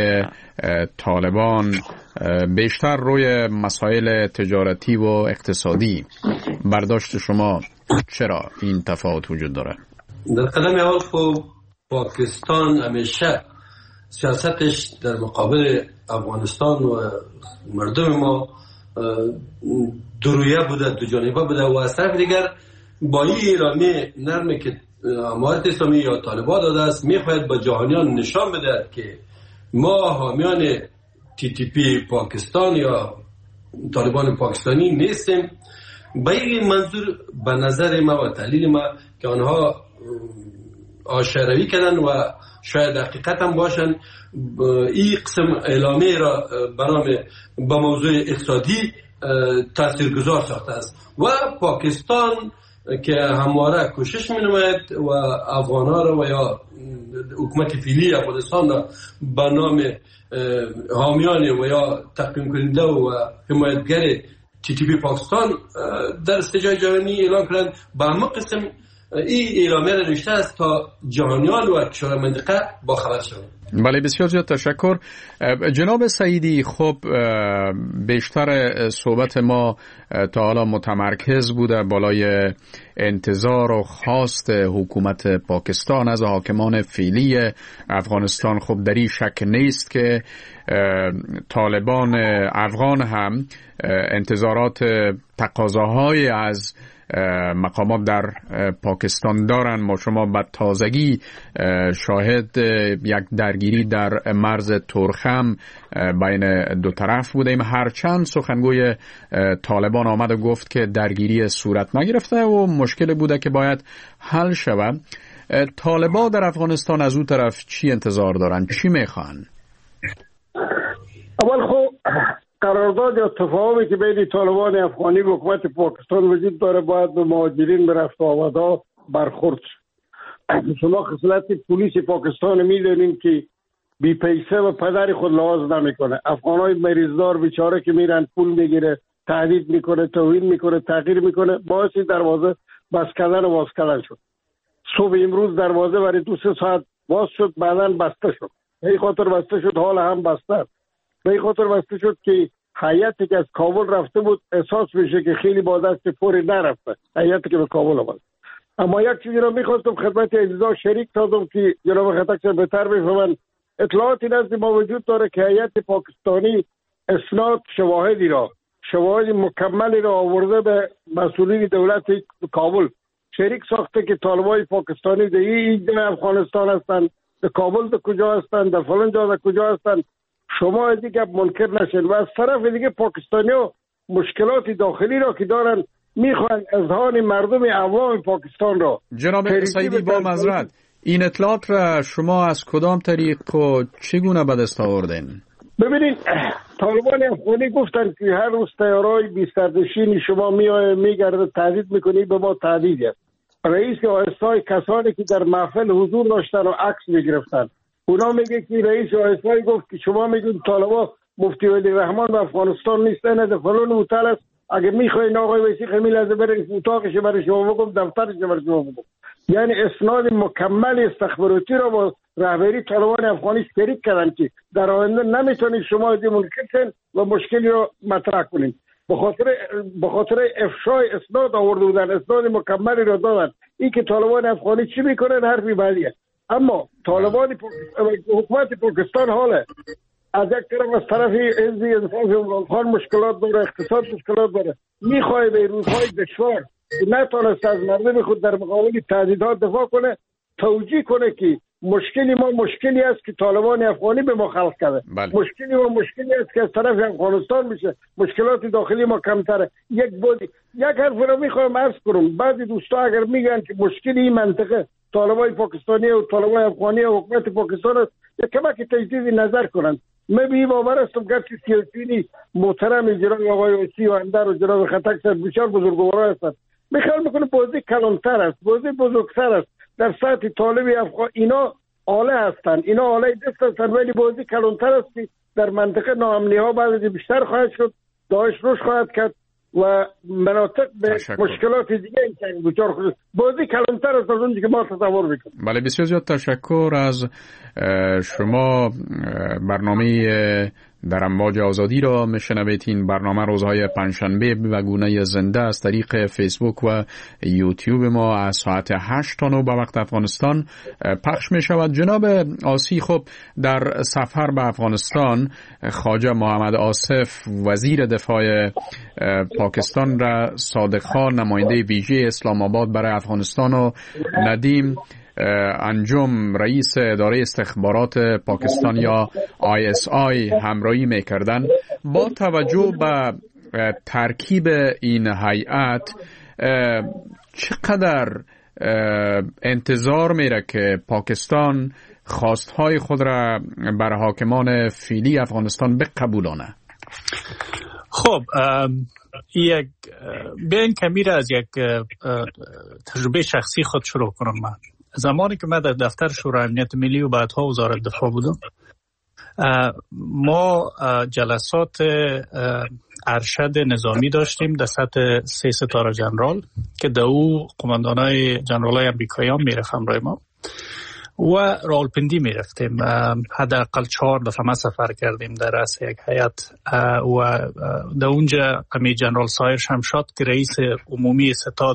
طالبان بیشتر روی مسائل تجارتی و اقتصادی. برداشت شما چرا این تفاوت وجود داره؟ در قدم اول خب پاکستان همیشه سیاستش در مقابل افغانستان و مردم ما درویه بوده، دو جانبه بوده و از طرف دیگر با این اعلامیه نرمه که امارت اسلامی یا طالبان داده است میخواهد با جهانیان نشان بده که ما حامیان تی تی پی پاکستان یا طالبان پاکستانی نیستیم. با این منظور به نظر ما و تحلیل ما که آنها آشروی کردن و شاید حقیقت هم باشن این قسم اعلامیه را برنامه با موضوع اقتصادی تاثیرگذار ساخته است و پاکستان که همواره کوشش می نماید و افغان‌ها را و یا حکومت فعلی افغانستان را به نام حامیان و یا تقدیم کننده و حمایتگر تی تی پی پاکستان در استجای جهانی اعلام کردند. به همه قسم این اعلامیه را نوشته است تا جهانیان و کشور منطقه با خبر شوند. بله، بسیار زیاد تشکر. جناب سعیدی، خب بیشتر صحبت ما تا حالا متمرکز بوده بالای انتظار و خواست حکومت پاکستان از حاکمان فعلی افغانستان. خب در این شک نیست که طالبان افغان هم انتظارات تقاضاهای از مقامات در پاکستان دارن. ما شما به تازگی شاهد یک درگیری در مرز تورخم بین دو طرف بودیم، هرچند سخنگوی طالبان آمد و گفت که درگیری صورت نگرفته و مشکل بوده که باید حل شود. طالبان در افغانستان از اون طرف چی انتظار دارن؟ چی میخوان؟ اول خب قرارداد یا تفاهمی که بین طالبان افغانی و حکومت پاکستان وجود داره باید به مهاجرین به رفت و آمدها برخورد شد. شما خصلت پلیس پاکستان میدونین که بی پیسه و پدر خود لحاظ نمیکنه. افغانای مریضدار بیچاره که میرن پول میگیره، تهدید میکنه، توهین میکنه، تغییر میکنه، باعث دروازه بس کردن و باز کردن شد. صبح امروز دروازه برای دو سه ساعت باز شد، بعداً بسته شد. به این خاطر بسته شد حال هم بسته. به این خاطر بسته شد که هیئتی که از کابل رفته بود احساس میشه که خیلی با دست پوری نرفته، هیئتی که به کابل آمد. اما یک چیزی رو میخواستم خدمت عزیزان شریک سازم که جناب خطک سے بهتر بفهمن. اطلاعاتی نزد ما وجود داره که هیئت پاکستانی اسناد شواهدی را شواهد مکملی را آورده به مسئولین دولت کابل شریک ساخته که طالبان پاکستانی در این افغانستان هستند، در کابل در کجا هستند، در فلان جا در کجا هستند. شما از دیگه منکر نشین. و از طرف دیگه پاکستانی ها مشکلات داخلی را که دارن میخوان اذهان مردم عوام پاکستان را. جناب سعیدی با معذرت، این اطلاعات را شما از کدام طریق و چگونه به دست آوردین؟ ببینید طالبان افغانی گفتن که هر روز طیاره‌های بی‌سرنشین شما میآید میگرده تهدید میکنید، به ما تهدید است. رئیس آیسای کسانی که در محفل حضور داشتن و عکس میگرفتن، اونا میگه که رئیس آیسای گفت که شما میگین طالبان مفتی ولی رحمان و افغانستان نیستن، از فلان هتل است، اگه میخواین آقای ویسی خمیل از برای اتاقش برای شما بگم، دفترش برای شما بگم. یعنی اسناد مکمل استخباراتی را با رهبری طالبان افغانی شریک کردن که در آینده نمیتونید شما از این منکر کنید و مشکلی را مطرح کنید. به خاطر به خاطر افشای اسناد آورده بودن، اسناد مکملی را دادن. این که طالبان افغانی چی میکنن حرفی بعدیه. اما طالبان حکومت پاکستان حاله از یک طرف از طرف حزب انصاف افغان مشکلات داره، اقتصاد مشکلات داره، میخواه به روزهای دشوار نتونست از مردم خود در مقابل تهدیدات دفاع کنه، توجیه کنه که مشکلی ما مشکلی است که طالبان افغانی به ما خلق کرده. بله. مشکلی ما مشکلی است که از طرف افغانستان میشه، مشکلات داخلی ما کمتره. یک بود یک حرف رو میخوام عرض کنم، بعضی دوستا اگر میگن که مشکلی این منطقه طالبان پاکستانی و طالبان افغانی و حکومت پاکستان است، یک کمک تجدید نظر کنند. من به این باور هستم که سیاسیونی محترم جناب آقای اوسی و اندر و جناب خطک سر بسیار بزرگوارا هستند. میخوام میکنه بازی کلانتر است، بازی بزرگتر است. در سطح طالب افغان اینا آله هستند، اینا آله دست هستند، ولی بازی کلانتر است که در منطقه ناامنی ها بعد بیشتر خواهد شد، داعش روش خواهد کرد و مناطق به مشکلات دیگه این دوچار خود بازی کلانتر است از اونجا که ما تصور میکنیم. بله، بسیار زیاد تشکر از شما. برنامه در امواج آزادی را میشنوید. این برنامه روزهای پنجشنبه و گونه زنده از طریق فیسبوک و یوتیوب ما از ساعت هشت تا نه به وقت افغانستان پخش می شود. جناب آسی، خب در سفر به افغانستان خواجه محمد آصف وزیر دفاع پاکستان را صادق خان نماینده ویژه اسلام آباد برای افغانستان و ندیم انجم رئیس اداره استخبارات پاکستان یا آی اس آی همراهی میکردن. با توجه به ترکیب این هیئت چقدر انتظار میره که پاکستان خواستهای خود را بر حاکمان فعلی افغانستان بقبولانه؟ خب یک بین کمی را از یک تجربه شخصی خود شروع کنم. من زمانی که من در دفتر شورای امنیت ملی و بعدها وزارت دفاع بودم، ما جلسات ارشد نظامی داشتیم در سطح سه ستاره جنرال که در او قماندانای جنرالای امریکایی هم میرفت همراه ما و راولپندی میرفتیم. حداقل چهار دفعه ما سفر کردیم در رأس یک هیئت و در اونجا امی جنرال سایر شمشاد که رئیس عمومی ستاد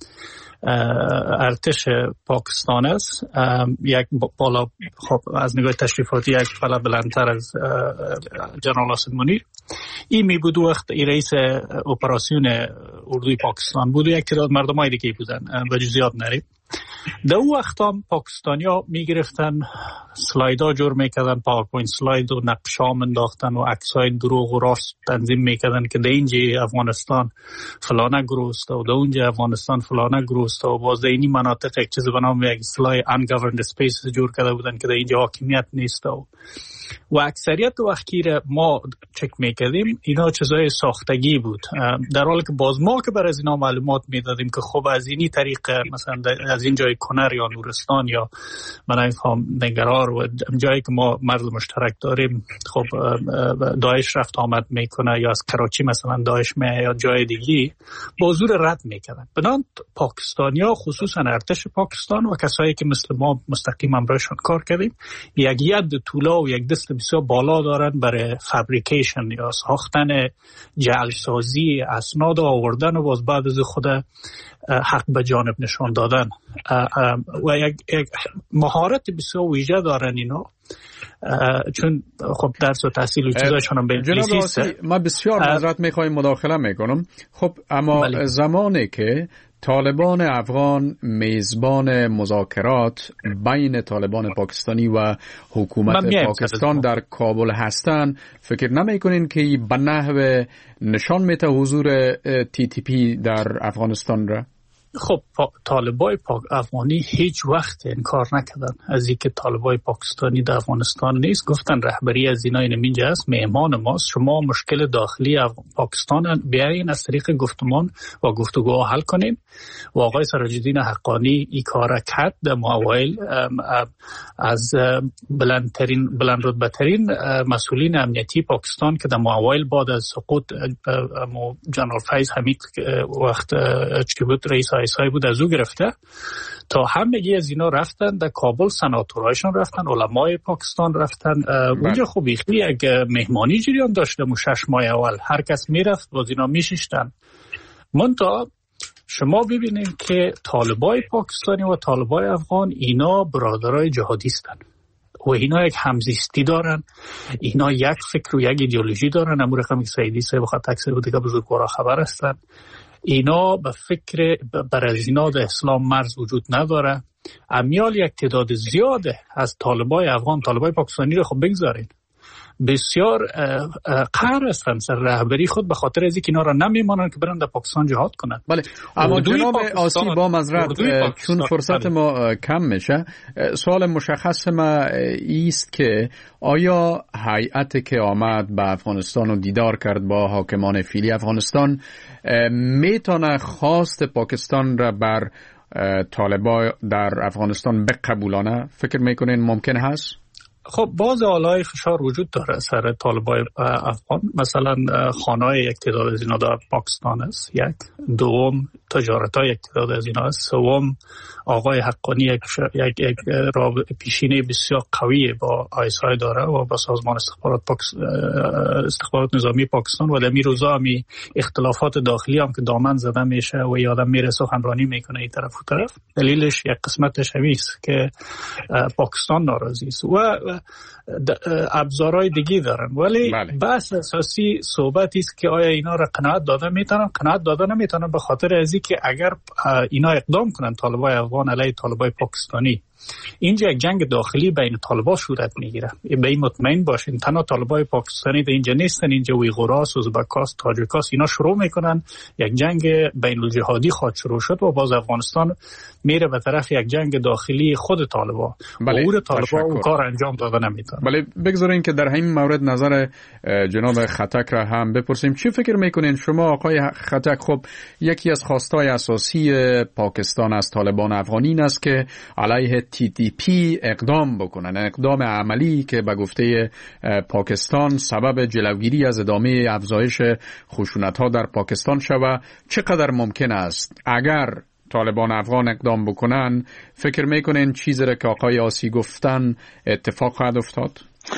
ارتش پاکستان است، یک بالا خب از نگاه تشریفاتی یک بالا بلندتر از جنرال آصف منیر، این می بود وقت ای رئیس اپراسیون اردوی پاکستان بود و یک تعداد مردمای دیگه بودن و جزئیات نریم. در اون وقت هم پاکستانی ها می گرفتن سلاید ها جور می کردن، پاورپوینت سلاید و نقش ها منداختن و عکس های دروغ و راست تنظیم می کردن که در اینجا افغانستان فلانه گروست و در اونجا افغانستان فلانه گروست و باز در اینی مناطق یک چیز به نام یک سلای ungoverned spaces جور کرده بودن که در اینجا حاکمیت نیست و و اکثریت وقتی ما چک میکردیم اینا چیزای ساختگی بود، در حالی که باز ما که بر از اینا معلومات میدادیم که خب از اینی طریق مثلا از این جای کنر یا نورستان یا من نمیفهم نگرار و جایی که ما مرز مشترک داریم خب داعش رفت آمد میکنه یا از کراچی مثلا داعش میاد یا جای دیگی با زور رد میکردن. بنابراین پاکستانیا خصوصا ارتش پاکستان و کسایی که مثل ما مستقیم همراهشون کار کردیم یک ید طولا و یک دست بسیار بالا دارن برای فابریکیشن یا ساختن جعلسازی اسناد آوردن و باز بعد از خود حق به جانب نشان دادن و یک, یک مهارت بسیار ویژه دارن اینا، چون خب درس و تحصیل و چیزاشون هم به انگلیسی است. ما بسیار معذرت میخوایم مداخله میکنم. خب اما بله. زمانی که طالبان افغان میزبان مذاکرات بین طالبان پاکستانی و حکومت پاکستان در کابل هستند، فکر نمیکنین که به نحو نشان میده حضور تی تی پی در افغانستان را؟ خب طالبای پاک افغانی هیچ وقت انکار نکردن از اینکه طالبای پاکستانی در افغانستان نیست. گفتن رهبری از اینا این اینجا است، مهمان ماست، شما مشکل داخلی پاکستان بیاین از طریق گفتمان و گفتگو حل کنین. و آقای سراج‌الدین حقانی این کار کرد در اوایل از بلندترین بلند رتبه ترین مسئولین امنیتی پاکستان که در اوایل بعد از سقوط جنرال فیض حمید وقت چی بود رئیس آیسای بود از او گرفته تا همگی از اینا رفتن در کابل، سناتورایشون رفتن، علمای پاکستان رفتن اونجا. خب یک مهمانی جریان داشته مو شش ماه اول هر کس میرفت باز اینا میشیشتن. منتها شما ببینید که طالبای پاکستانی و طالبای افغان اینا برادرای جهادیستن و اینا یک همزیستی دارن، اینا یک فکر و یک ایدئولوژی دارن. امور رقم سعیدی صاحب خط اکثر بوده که بزرگوارا خبر هستن. اینا به فکر بر از اینا در اسلام مرز وجود نداره. امیال یک تعداد زیاده از طالبای افغان، طالبای پاکستانی رو خب بگذارین، بسیار قهر هستند سر رهبری خود به خاطر از اینکه اینا را نمیمانند که برن در پاکستان جهاد کنند. بله، اما جناب آسی با معذرت چون فرصت ما کم میشه، سوال مشخص ما ایست که آیا هیئتی که آمد به افغانستان و دیدار کرد با حاکمان فعلی افغانستان میتونه خواست پاکستان را بر طالبان در افغانستان بقبولانه؟ فکر میکنین ممکن هست؟ خب باز آلای فشار وجود داره سر طالبای افغان. مثلا خانه‌های یک تعداد از اینا در پاکستان است، یک. دوم تجارت‌های یک تعداد از اینا است. سوم آقای حقانی یک یک, یک پیشینه بسیار قوی با آیسای داره و با سازمان استخبارات پاکس... استخبارات نظامی پاکستان و در می روزا همی اختلافات داخلی هم که دامن زده میشه و یادم میره سخنرانی میکنه این طرف و طرف. دلیلش یک قسمتش همیست که پاکستان ناراضی است و ابزارهای دیگه دارن، ولی بله. بحث اساسی صحبتی است که آیا اینا را قناعت داده میتونن؟ قناعت داده نمیتونن به خاطر از اینکه اگر اینا اقدام کنن طالبای افغان علیه طالبای پاکستانی، اینجا یک جنگ داخلی بین طالبا صورت میگیره. به این مطمئن باشین تنها طالبای پاکستانی در اینجا نیستن، اینجا ویغوراس، ازبکاس، تاجیکاس، اینا شروع میکنن یک جنگ بین الجهادی خواهد شروع شد و باز افغانستان میره به طرف یک جنگ داخلی خود طالبا. بله. و او طالبا اون کار انجام داده نمیتونه. بله، بگذارین که در همین مورد نظر جناب خطک را هم بپرسیم. چی فکر میکنین شما آقای خطک؟ خب یکی از خواستای اساسی پاکستان از طالبان افغانی است که علیه تی تی پی اقدام بکنن، اقدام عملی که به گفته پاکستان سبب جلوگیری از ادامه افزایش خشونت‌ها در پاکستان شود. چقدر ممکن است اگر طالبان افغان اقدام بکنن؟ فکر میکنین چیزی را که آقای آسی گفتن اتفاق خواهد افتاد؟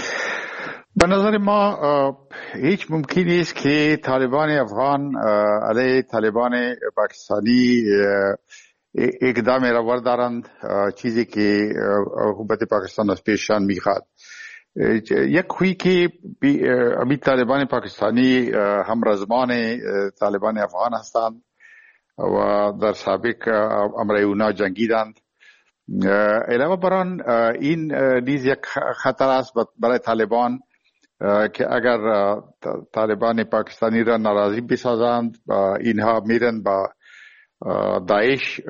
به نظر ما هیچ ممکن نیست که طالبان افغان علیه طالبان پاکستانی اقدام را وردارند، چیزی که حکومت پاکستان از پیششان میخواد. یک خوی که امی طالبان پاکستانی هم رزمان طالبان افغان هستند و در سابق امرای اونا جنگیدند. علاوه بر آن این نیز یک خطر است برای طالبان که اگر طالبان پاکستانی را ناراضی بسازند اینها میرن با داعش،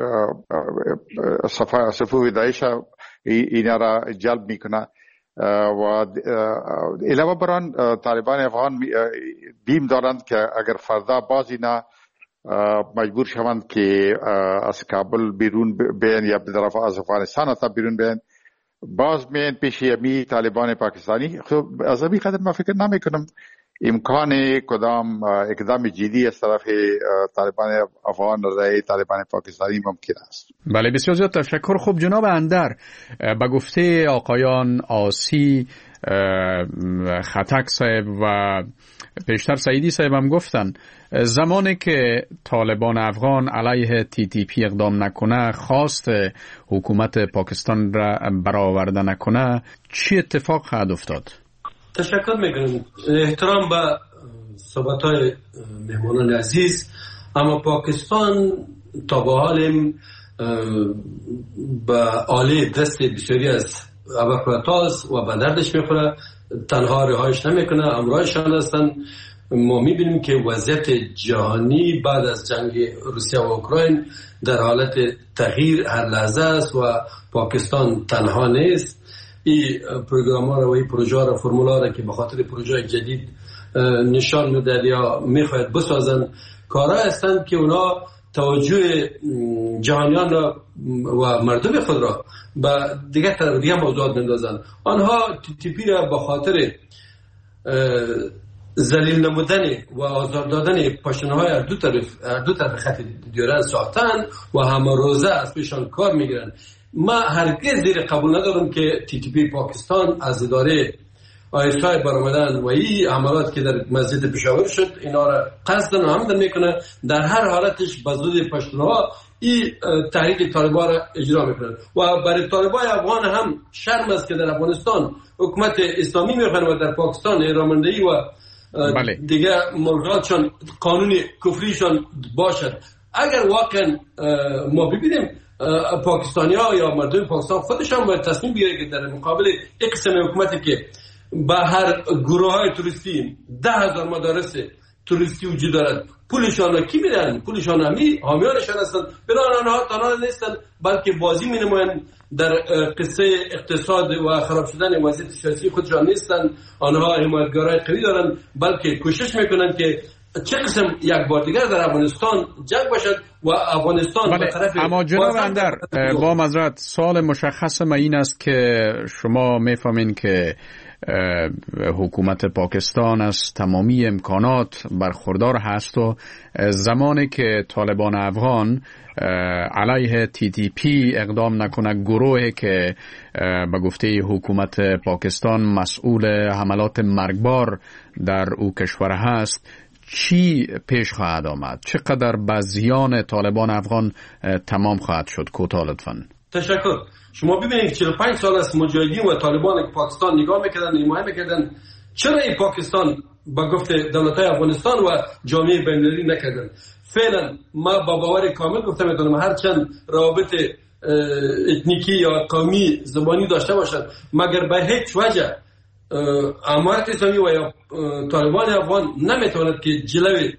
صفوف داعش اینا را جلب میکنه و علاوه بر آن طالبان افغان بیم دارند که اگر فردا باز اینا مجبور شوند که از کابل بیرون بیان یا به طرف از افغانستان تا بیرون بیان، باز میان پیش یمی طالبان پاکستانی. خب از این خاطر من فکر نمی کنم امکان کدام اقدام جدی از طرف طالبان افغان رای طالبان پاکستانی ممکن است. بله، بسیار زیاد تشکر. خب جناب اندر، به گفته آقایان آسی، خطک صاحب و پیشتر سعیدی صاحب هم گفتن زمانی که طالبان افغان علیه تی تی پی اقدام نکنه، خواست حکومت پاکستان را برآورده نکنه، چی اتفاق خواهد افتاد؟ تشکر میکنم. احترام به صحبت‌های مهمانان عزیز، اما پاکستان تا به حال به آله دست بسیاری از ابرقدرتاست و به دردش میخوره، تنها رهایش نمیکنه، همراهشان هستن. ما میبینیم که وضعیت جهانی بعد از جنگ روسیه و اوکراین در حالت تغییر هر لحظه است و پاکستان تنها نیست. این پروگرام ها و این پروژه ها فرمولا را که به خاطر پروژه جدید نشان میدهد یا میخواهد بسازن، کارها هستند که اونا توجه جهانیان را و مردم خود را به دیگه طرف دیگه موضوعات میندازن. آنها تی تی پی را به خاطر ذلیل نمودن و آزار دادن پاشنه‌های هر دو طرف هر دو طرف خط دیارن ساختن و همه روزه از پیشان کار میگیرن. ما هرگز زیر قبول ندارم که تی تی پی پاکستان از اداره آیسای برآمدن و این عملات که در مسجد پشاور شد اینا را قصدن و عمدن میکنه، در هر حالتش بزرگ پشتونها این تحریک طالبان را اجرا میکنن و برای طالبان افغان هم شرم است که در افغانستان حکومت اسلامی میخوان و در پاکستان ایرامندهی و دیگه مرغاتشان قانون کفریشان باشد. اگر واقعا ما ببینیم پاکستانی ها یا مردم پاکستان خودشان باید تصمیم بگیره که در مقابل یک قسم حکومتی که به هر گروه های توریستی ده هزار مدارس توریستی وجود دارد، پولشان را کی میدن؟ پولشان همی حامیانشان هستند. بنابراین آنها تنها نیستند بلکه بازی می نمایند در قصه اقتصاد و خراب شدن وضعیت سیاسی خودشان نیستند. آنها حمایتگرای قوی دارند بلکه کوشش میکنند که چه قسم یک بار دیگر در افغانستان جنگ باشد و افغانستان بله. طرف اما جناب اندر با معذرت سوال مشخص ما این است که شما میفهمین که حکومت پاکستان از تمامی امکانات برخوردار هست و زمانی که طالبان افغان علیه تی تی پی اقدام نکنه، گروهی که به گفته حکومت پاکستان مسئول حملات مرگبار در او کشور هست، چی پیش خواهد آمد؟ چقدر به زیان طالبان افغان تمام خواهد شد؟ کوتاه لطفاً. تشکر. شما ببینید چهل و پنج سال است مجاهدین و طالبان که پاکستان نگاه میکردن، حمایت میکردن. چرا این پاکستان با گفت دولت‌های افغانستان و جامعه بین‌المللی نکردن؟ فعلا ما با باور کامل گفتم میتونم هر چند روابط اتنیکی یا قومی زبانی داشته باشد، مگر به هیچ وجه امارت اسلامی و یا طالبان افغان نمیتواند که جلوی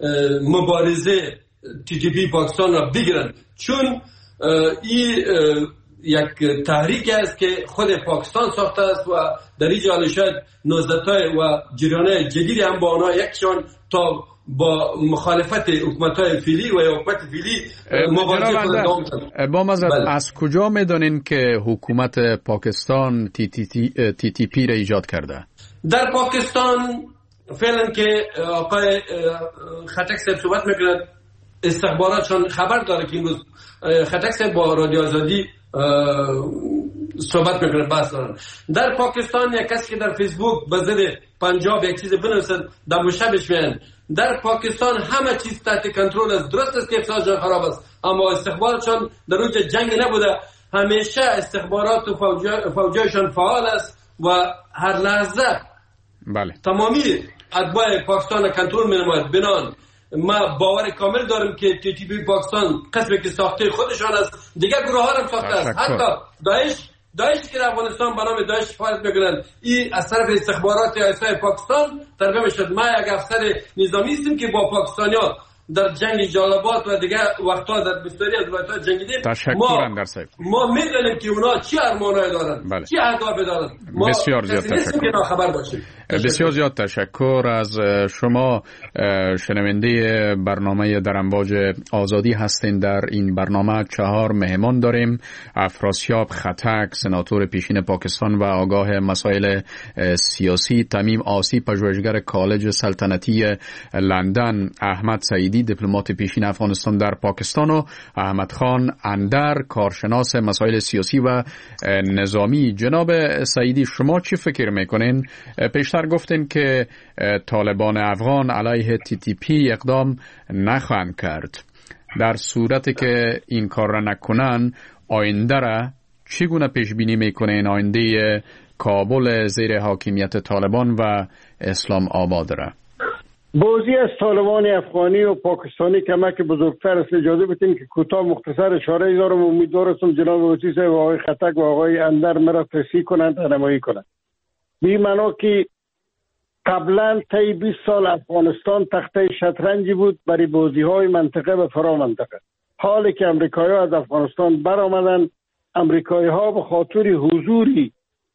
مبارزه تی تی پی پاکستان را بگیرن، چون این یک تحریک است که خود پاکستان ساخته است و در این جال شاید نوزدهای و جریانهای جدیدی هم با آنها یکشان تا با مخالفت حکومت‌های فعلی و یا حکومت فعلی مبارزه کنند. با مزد از کجا میدونین که حکومت پاکستان تی تی, تی, تی, تی پی را ایجاد کرده؟ در پاکستان فعلا که آقای خټک صاحب صحبت میکنند، استخباراتشان خبر داره که امروز خټک صاحب با رادیو آزادی صحبت میکنه، بحث دارن. در پاکستان یک کسی که در فیسبوک به ضد پنجاب یک چیز بنویسد دم و شبش میان. در پاکستان همه چیز تحت کنترل است. درست است که اقتصادشان خراب است اما استخباراتشان در اونجا جنگ نبوده. همیشه استخبارات و فوجایشان فعال است و هر لحظه بله تمامی اتباع پاکستان کنترل می‌نماید. بنان ما باور کامل داریم که تی تی پی پاکستان قسمی که ساخته خودشان است، دیگه گروه ها هم ساخته است. حتی داعش داعش که در افغانستان به نام داعش فعالیت میکنند، این از طرف استخبارات ایسای پاکستان تربیه میشد. ما یک افسر نظامی هستیم که با پاکستانیان در جنگ جالبات و دیگه وقتا در بسیاری از ولایت‌ها جنگیدیم. ما ما میدونیم که اونا چی ارمانایی دارن، بله. چی اهدافی دارن. ما بسیار زیاد تشکر. خبر باشیم. بسیار زیاد تشکر از شما. شنونده برنامه در امواج آزادی هستین. در این برنامه چهار مهمان داریم: افراسیاب خټک، سناتور پیشین پاکستان و آگاه مسائل سیاسی; تمیم آسی، پژوهشگر کالج سلطنتی لندن; احمد سعیدی، دیپلمات پیشین افغانستان در پاکستان; و احمد خان اندر، کارشناس مسائل سیاسی و نظامی. جناب سعیدی، شما چی فکر میکنین؟ پیشتر گفتین که طالبان افغان علیه تی تی پی اقدام نخواهند کرد. در صورتی که این کار را نکنن، آینده را چگونه پیش بینی میکنین؟ آینده کابل زیر حاکمیت طالبان و اسلام آباد را؟ بازی از طالبان افغانی و پاکستانی کمک بزرگتر است. اجازه بدین که کوتاه مختصر اشاره دارم. امیدوارم جناب وزیر صاحب و آقای خټک و آقای اندر مرا تصحیح کنند، راهنمایی کنند. بی معنا که قبلا طی بیست سال افغانستان تخته شطرنجی بود برای بازی های منطقه و فرا منطقه. حالی که امریکایی ها از افغانستان برآمدن، امریکایی ها به خاطر حضوری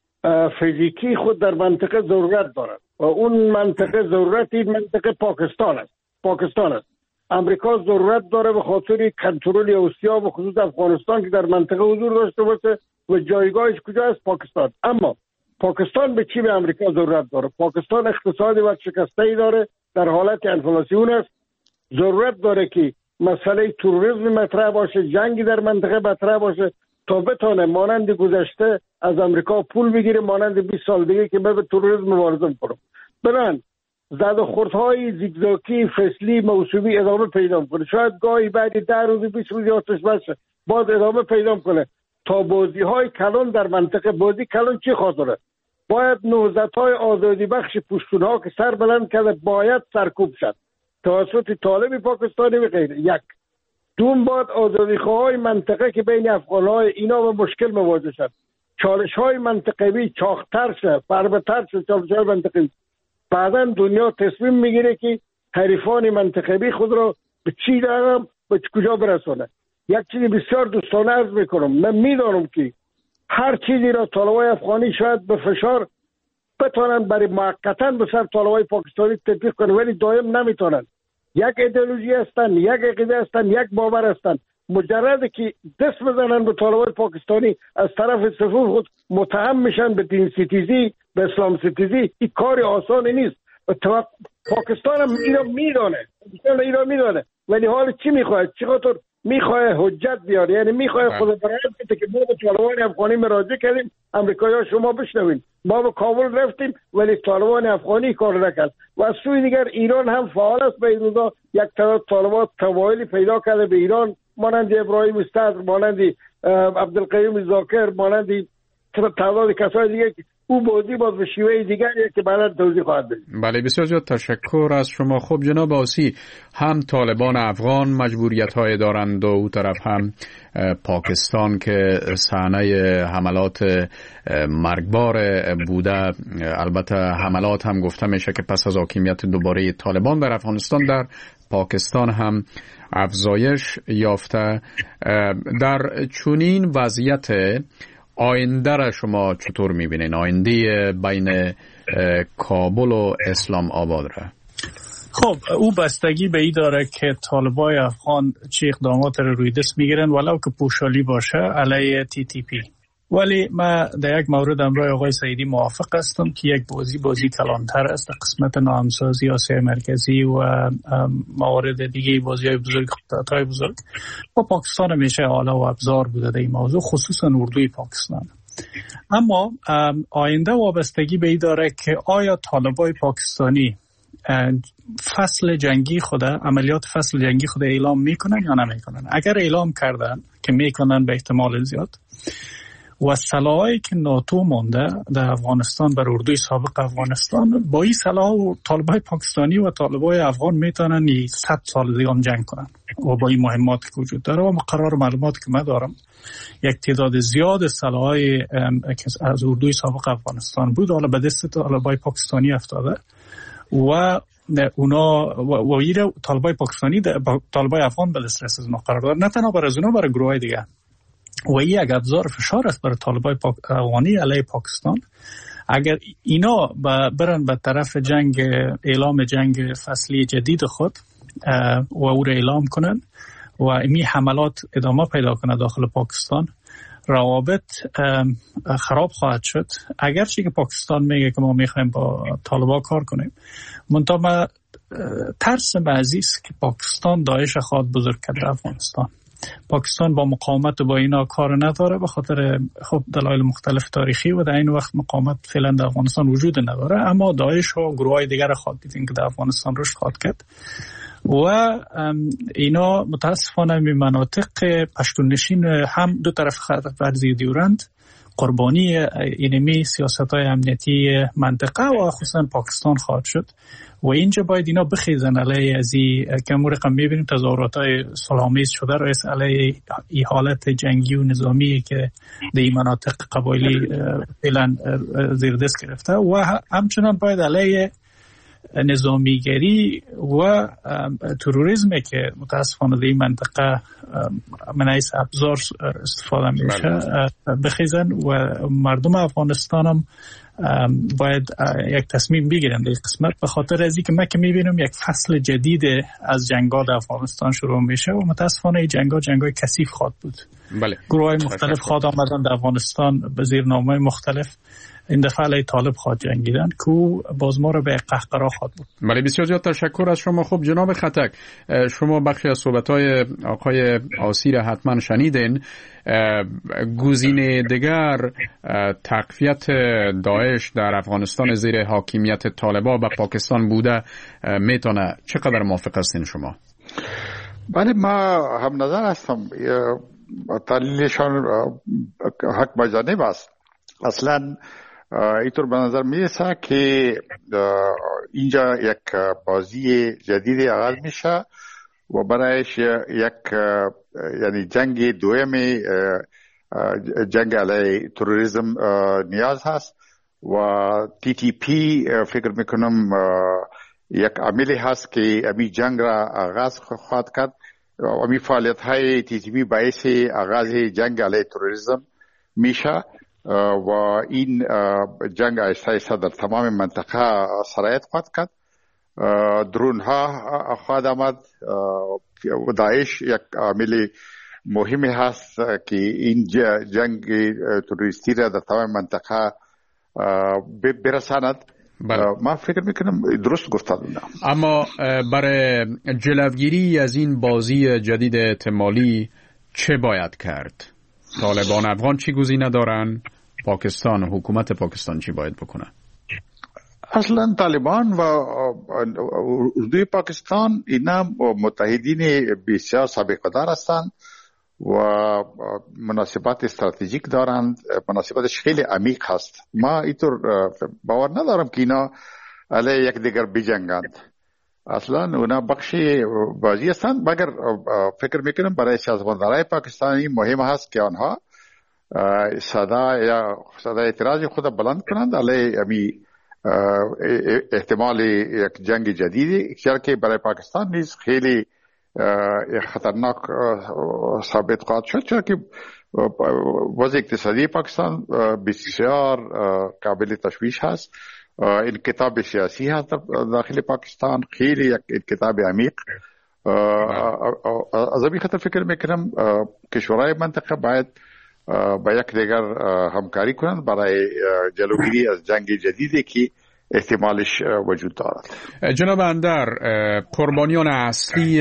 فیزیکی خود در منطقه ضرورت دارند و اون منطقه ضرورتی منطقه پاکستان است. پاکستان است. امریکا ضرورت داره به خاطر کنترل اوسیا و خصوص افغانستان که در منطقه حضور داشته باشه و جایگاهش کجا است؟ پاکستان. اما پاکستان به چی به امریکا ضرورت داره؟ پاکستان اقتصادی و شکسته‌ای داره، در حالت انفلاسیون است. ضرورت داره که مسئله تروریسم مطرح باشه، جنگی در منطقه مطرح باشه تا بتونه مانند گذشته از امریکا پول بگیره، مانند بیست سال دیگه که به تروریسم مبارزه کنه. برن زد و خوردهای زیگزاکی فصلی موسومی ادامه پیدا کنه. شاید گاهی بعد ده روز بیست روز آتش بسه باز ادامه پیدا کنه تا بازی های کلان در منطقه. بازی کلان چی خاطره؟ باید نهضت‌های آزادی بخش پشتونها که سر بلند کرده باید سرکوب شد توسط طالب پاکستانی و غیره. یک دوم باید آزادیخواهای منطقه که بین افغان‌های اینا به مشکل مواجه شد، چالش‌های منطقوی چاق‌تر شد، فربه‌تر شد چالش‌های منطقوی. بعداً دنیا تصمیم میگیره که حریفان منطقوی خود را به چی دارم به کجا برسونه. یک چیز بسیار دوستانه عرض میکنم، من میدانم که هر چیزی را طالبای افغانی شاید به فشار بتونن برای موقتا به سر طالبای پاکستانی تطبیق کنن، ولی دائم نمیتونن. یک ایدئولوژی هستن، یک عقیده هستن، یک باور هستن. مجرد که دست بزنن به طالبای پاکستانی از طرف صفوف خود متهم میشن به دین ستیزی، به اسلام ستیزی. این کار آسانی نیست. پاکستان هم اینا میدانه، پاکستان اینا میدانه، ولی حال چی میخواد؟ چقدر میخواد حجت بیاره؟ یعنی میخواد خود برای که ما به طالبان افغانی مراجعه کردیم، امریکایی‌ها شما بشنوین، ما به کابل رفتیم ولی طالبان افغانی کار نکرد. و از سوی دیگر ایران هم فعال است. به این روزا یک تعداد طالبان تمایلی پیدا کرده به ایران، مانند ابراهیم استاد، مانند عبدالقیوم ذاکر، مانند تعداد کسای دیگه. او بازی باز به شیوه دیگری که بعد توضیح خواهد بدید. بله، بسیار زیاد تشکر از شما. خب جناب آسی، هم طالبان افغان مجبوریت های دارند و او طرف هم پاکستان که صحنه حملات مرگبار بوده. البته حملات هم گفته میشه که پس از حاکمیت دوباره طالبان در افغانستان در پاکستان هم افزایش یافته. در چنین وضعیت آینده را شما چطور میبینین؟ آینده بین کابل و اسلام آباد را؟ خب او بستگی به ای داره که طالبای افغان چه اقدامات رو روی دست میگیرن، ولو که پوشالی باشه علیه تی تی پی. ولی من در یک مورد امروز آقای سعیدی موافق هستم که یک بازی بازی کلانتر است در قسمت نامسازی آسیا مرکزی و موارد دیگه، بازی های بزرگ، خطرهای بزرگ. و پاکستان همیشه آله و ابزار بوده در این موضوع، خصوصا اردوی پاکستان. اما آینده وابستگی به این داره که آیا طالبای پاکستانی فصل جنگی خود، عملیات فصل جنگی خود اعلام میکنن یا نمیکنن. اگر اعلام کردن که میکنن به احتمال زیاد، و سلاحی که ناتو مونده در افغانستان بر اردوی سابق افغانستان، با این سلاح و طالبای پاکستانی و طالبای افغان میتونن صد سال دیگه هم جنگ کنن و با این مهمات که وجود داره. و مقرر معلومات که من دارم یک تعداد زیاد سلاحی که از اردوی سابق افغانستان بود حالا به دست طالبای پاکستانی افتاده و اونا و ایره طالبای پاکستانی طالبای افغان به دسترس از قرار داره، نه تنها برای اونا، برای گروهای دیگه. و این یک ابزار فشار است برای طالبای افغانی علیه پاکستان. اگر اینا برن به طرف جنگ، اعلام جنگ فصلی جدید خود و او را اعلام کنن و این حملات ادامه پیدا کنه داخل پاکستان، روابط خراب خواهد شد. اگرچه که پاکستان میگه که ما میخوایم با طالبا کار کنیم، منتها ما ترس عزیز که پاکستان داعش خواهد بزرگ کرده افغانستان. پاکستان با مقاومت با اینا کار نداره به خاطر خب دلایل مختلف تاریخی و در این وقت مقاومت فعلا در افغانستان وجود نداره، اما داعش و گروهای دیگر خواهد دیدین که در افغانستان رشد خواهد کرد و اینا متاسفانه می مناطق پشتون نشین هم دو طرف خط ورزی دیورند قربانی اینمی سیاست‌های امنیتی منطقه و خصوصا پاکستان خواهد شد و اینجا باید اینا بخیزن علیه از این که امور رقم میبینیم تظاهرات‌های صلح‌آمیز شده رئیس علیه این حالت جنگی و نظامی که در این مناطق قبایلی فعلا زیر دست گرفته و همچنان باید علیه نظامیگری و تروریسم که متاسفانه در این منطقه من ایس ابزار استفاده میشه بخیزن و مردم افغانستان هم باید یک تصمیم بگیرن در این قسمت، به خاطر از اینکه من که میبینم یک فصل جدید از جنگا در افغانستان شروع میشه و متاسفانه این جنگا جنگای کثیف خواهد بود. بله. گروه های مختلف خواهد آمدن در افغانستان به زیرنامه‌های مختلف این دفعه علیه طالب خواهد جنگیدن که باز ما رو به قهقرا خواهد بود. بله، بسیار زیاد تشکر از شما. خب جناب خطک، شما بخشی از صحبت‌های آقای آسی را حتما شنیدین. گزینه دیگر تقویت داعش در افغانستان زیر حاکمیت طالبان و پاکستان بوده میتونه. چقدر موافق هستین شما؟ بله، ما هم نظر هستم. تحلیلشان حق بجانب است. اصلا اینطور به نظر میرسه که اینجا یک بازی جدید آغاز میشه و برایش یک یعنی جنگ دومی جنگ علیه تروریسم نیاز هست و تی تی پی فکر میکنم یک عاملی هست که امی جنگ را آغاز خواهد کرد. امی فعالیت های تی تی پی باعث آغاز جنگ علیه تروریسم میشه و این جنگ آهسته آهسته در تمام منطقه سرایت خواهد کرد. درون ها خواهد آمد و داعش یک عامل مهمی هست که این جنگ تروریستی را در تمام منطقه برساند. ما فکر میکنم درست گفتم. اما برای جلوگیری از این بازی جدید احتمالی چه باید کرد؟ طالبان افغان چی گزینه دارن؟ پاکستان و حکومت پاکستان چی باید بکنه؟ اصلا طالبان و اردوی پاکستان اینا متحدین بسیار سابقه دار هستند و مناسبات استراتژیک دارند. مناسباتش خیلی عمیق هست. ما اینطور باور ندارم که اینا علیه یک دیگر بجنگند. اصلا اونا بخشی بازی هستند، مگر فکر میکنم برای سیاستمدارای پاکستانی مهم هست که آنها صدا یا صدا اعتراض خود بلند کنند علیه امی احتمال یک جنگ جدیدی که برای پاکستان نیز خیلی خطرناک ثابت خواهد شد، چون که وضع اقتصادی پاکستان بسیار قابل تشویش هست. انقلاب سیاسی هست داخل پاکستان، خیلی یک انقلاب عمیق. از این خاطر فکر میکنم کشورهای منطقه باید با یک دیگر همکاری کنند برای جلوگیری از جنگ جدیدی که احتمالش وجود دارد. جناب اندر، قربانیان اصلی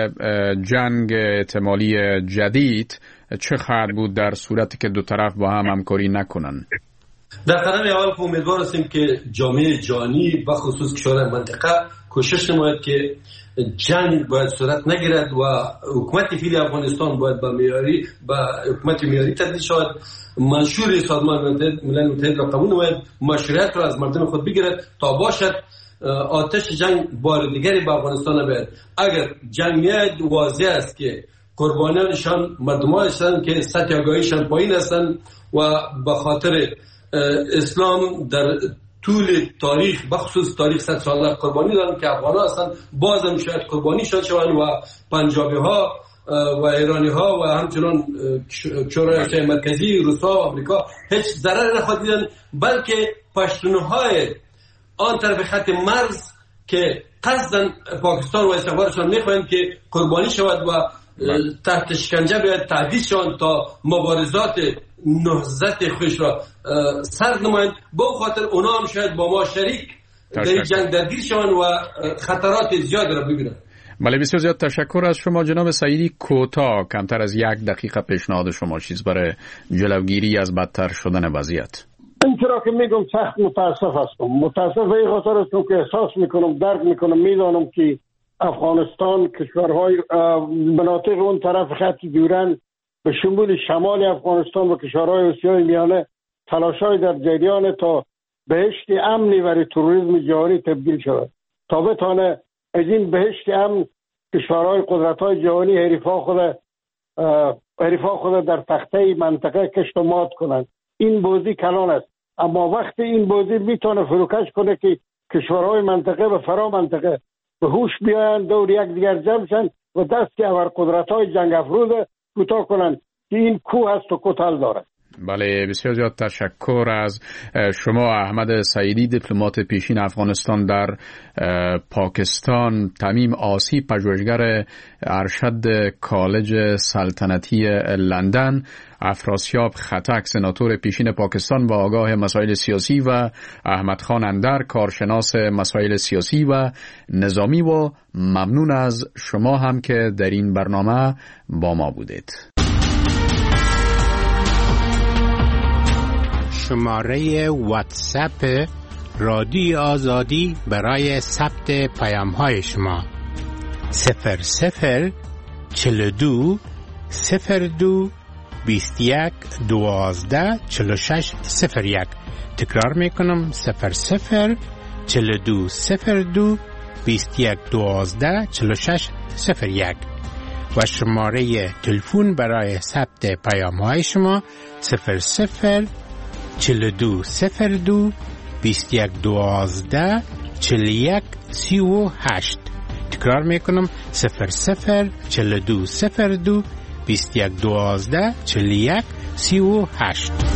جنگ احتمالی جدید چه خواهد بود در صورتی که دو طرف با هم همکاری نکنند؟ در قدم اول امیدوار هستیم که جامعه جهانی و خصوص کشورهای منطقه کوشش نماید که جنگ باید صورت نگیرد و حکومت فعلی افغانستان باید با معیاری با حکومت معیاری تبدیل شود. منشور سازمان ملل متحد را قبول نماید، مشروعیت را از مردم خود بگیرد تا باشد آتش جنگ بار دیگری به افغانستان بیاید. اگر جنگ میاد واضح است که قربانیانشان مردمان هستند که سطح آگاهیشان پایین هستند و به خاطر اسلام در طول تاریخ بخصوص تاریخ صد ساله قربانی دارن که افغان ها هستن، باز هم شاید قربانی شد شوند و پنجابی ها و ایرانی ها و همچنان کشورهای مرکزی روسا و آمریکا هیچ ضرر نخواهد دیدن، بلکه پشتونهای آن طرف خط مرز که قصدن پاکستان و استقبالشان میخواهند که قربانی شود و تحت شکنجه باید تعدیل شوند تا مبارزات نهضت خوش را سرد نمایند. با خاطر اونا هم شاید با ما شریک در جنگ درگیر شوند و خطرات زیاد را ببینند. بله، بسیار زیاد تشکر از شما جناب سعیدی. کوتاه، کمتر از یک دقیقه پیشنهاد شما چیز برای جلوگیری از بدتر شدن وضعیت؟ اینطور که میگم سخت متاسف هستم. متاسف به این خاطر هستم که احساس میکنم، درک میکنم، میدانم که افغانستان کشورهای مناطق اون طرف خط دوران به شمول شمال افغانستان و کشورهای آسیای میانه تلاش‌های در جریان تا بهشت امنی برای تروریسم جهانی تبدیل شود، تا بتانه از این بهشت امن کشورهای قدرت‌های جهانی حریفا خود حریفا خود در تخته منطقه کشت و مات کنند. این بازی کلان است، اما وقتی این بازی میتونه فروکش کنه که کشورهای منطقه و فرا منطقه به هوش بیاین، دور یک دیگر جمع شن و دست که ابر قدرت‌های جنگ افروز کوتاه کنند که این کوه است و کتل دارد. بله، بسیار زیاد تشکر از شما احمد سعیدی، دیپلمات پیشین افغانستان در پاکستان. تمیم آسی، پژوهشگر ارشد کالج سلطنتی لندن. افراسیاب خطک، سناتور پیشین پاکستان و آگاه مسائل سیاسی، و احمد خان اندر، کارشناس مسائل سیاسی و نظامی. و ممنون از شما هم که در این برنامه با ما بودید. شماره واتساپ رادیو آزادی برای ثبت پیام‌های شما صفر صفر چهل و دو صفر دو بیست و یک دوازده چهل و شش صفر یک. تکرار میکنم صفر صفر چل دو صفر دو بیست یک دوازده چل شش صفر یک و شماره تلفن برای ثبت پیام های شما صفر صفر چل دو صفر دو بیست یک دوازده چل یک سی و هشت. تکرار میکنم صفر صفر چل دو صفر دو بیست یک دوازده چل یک سی و هشت.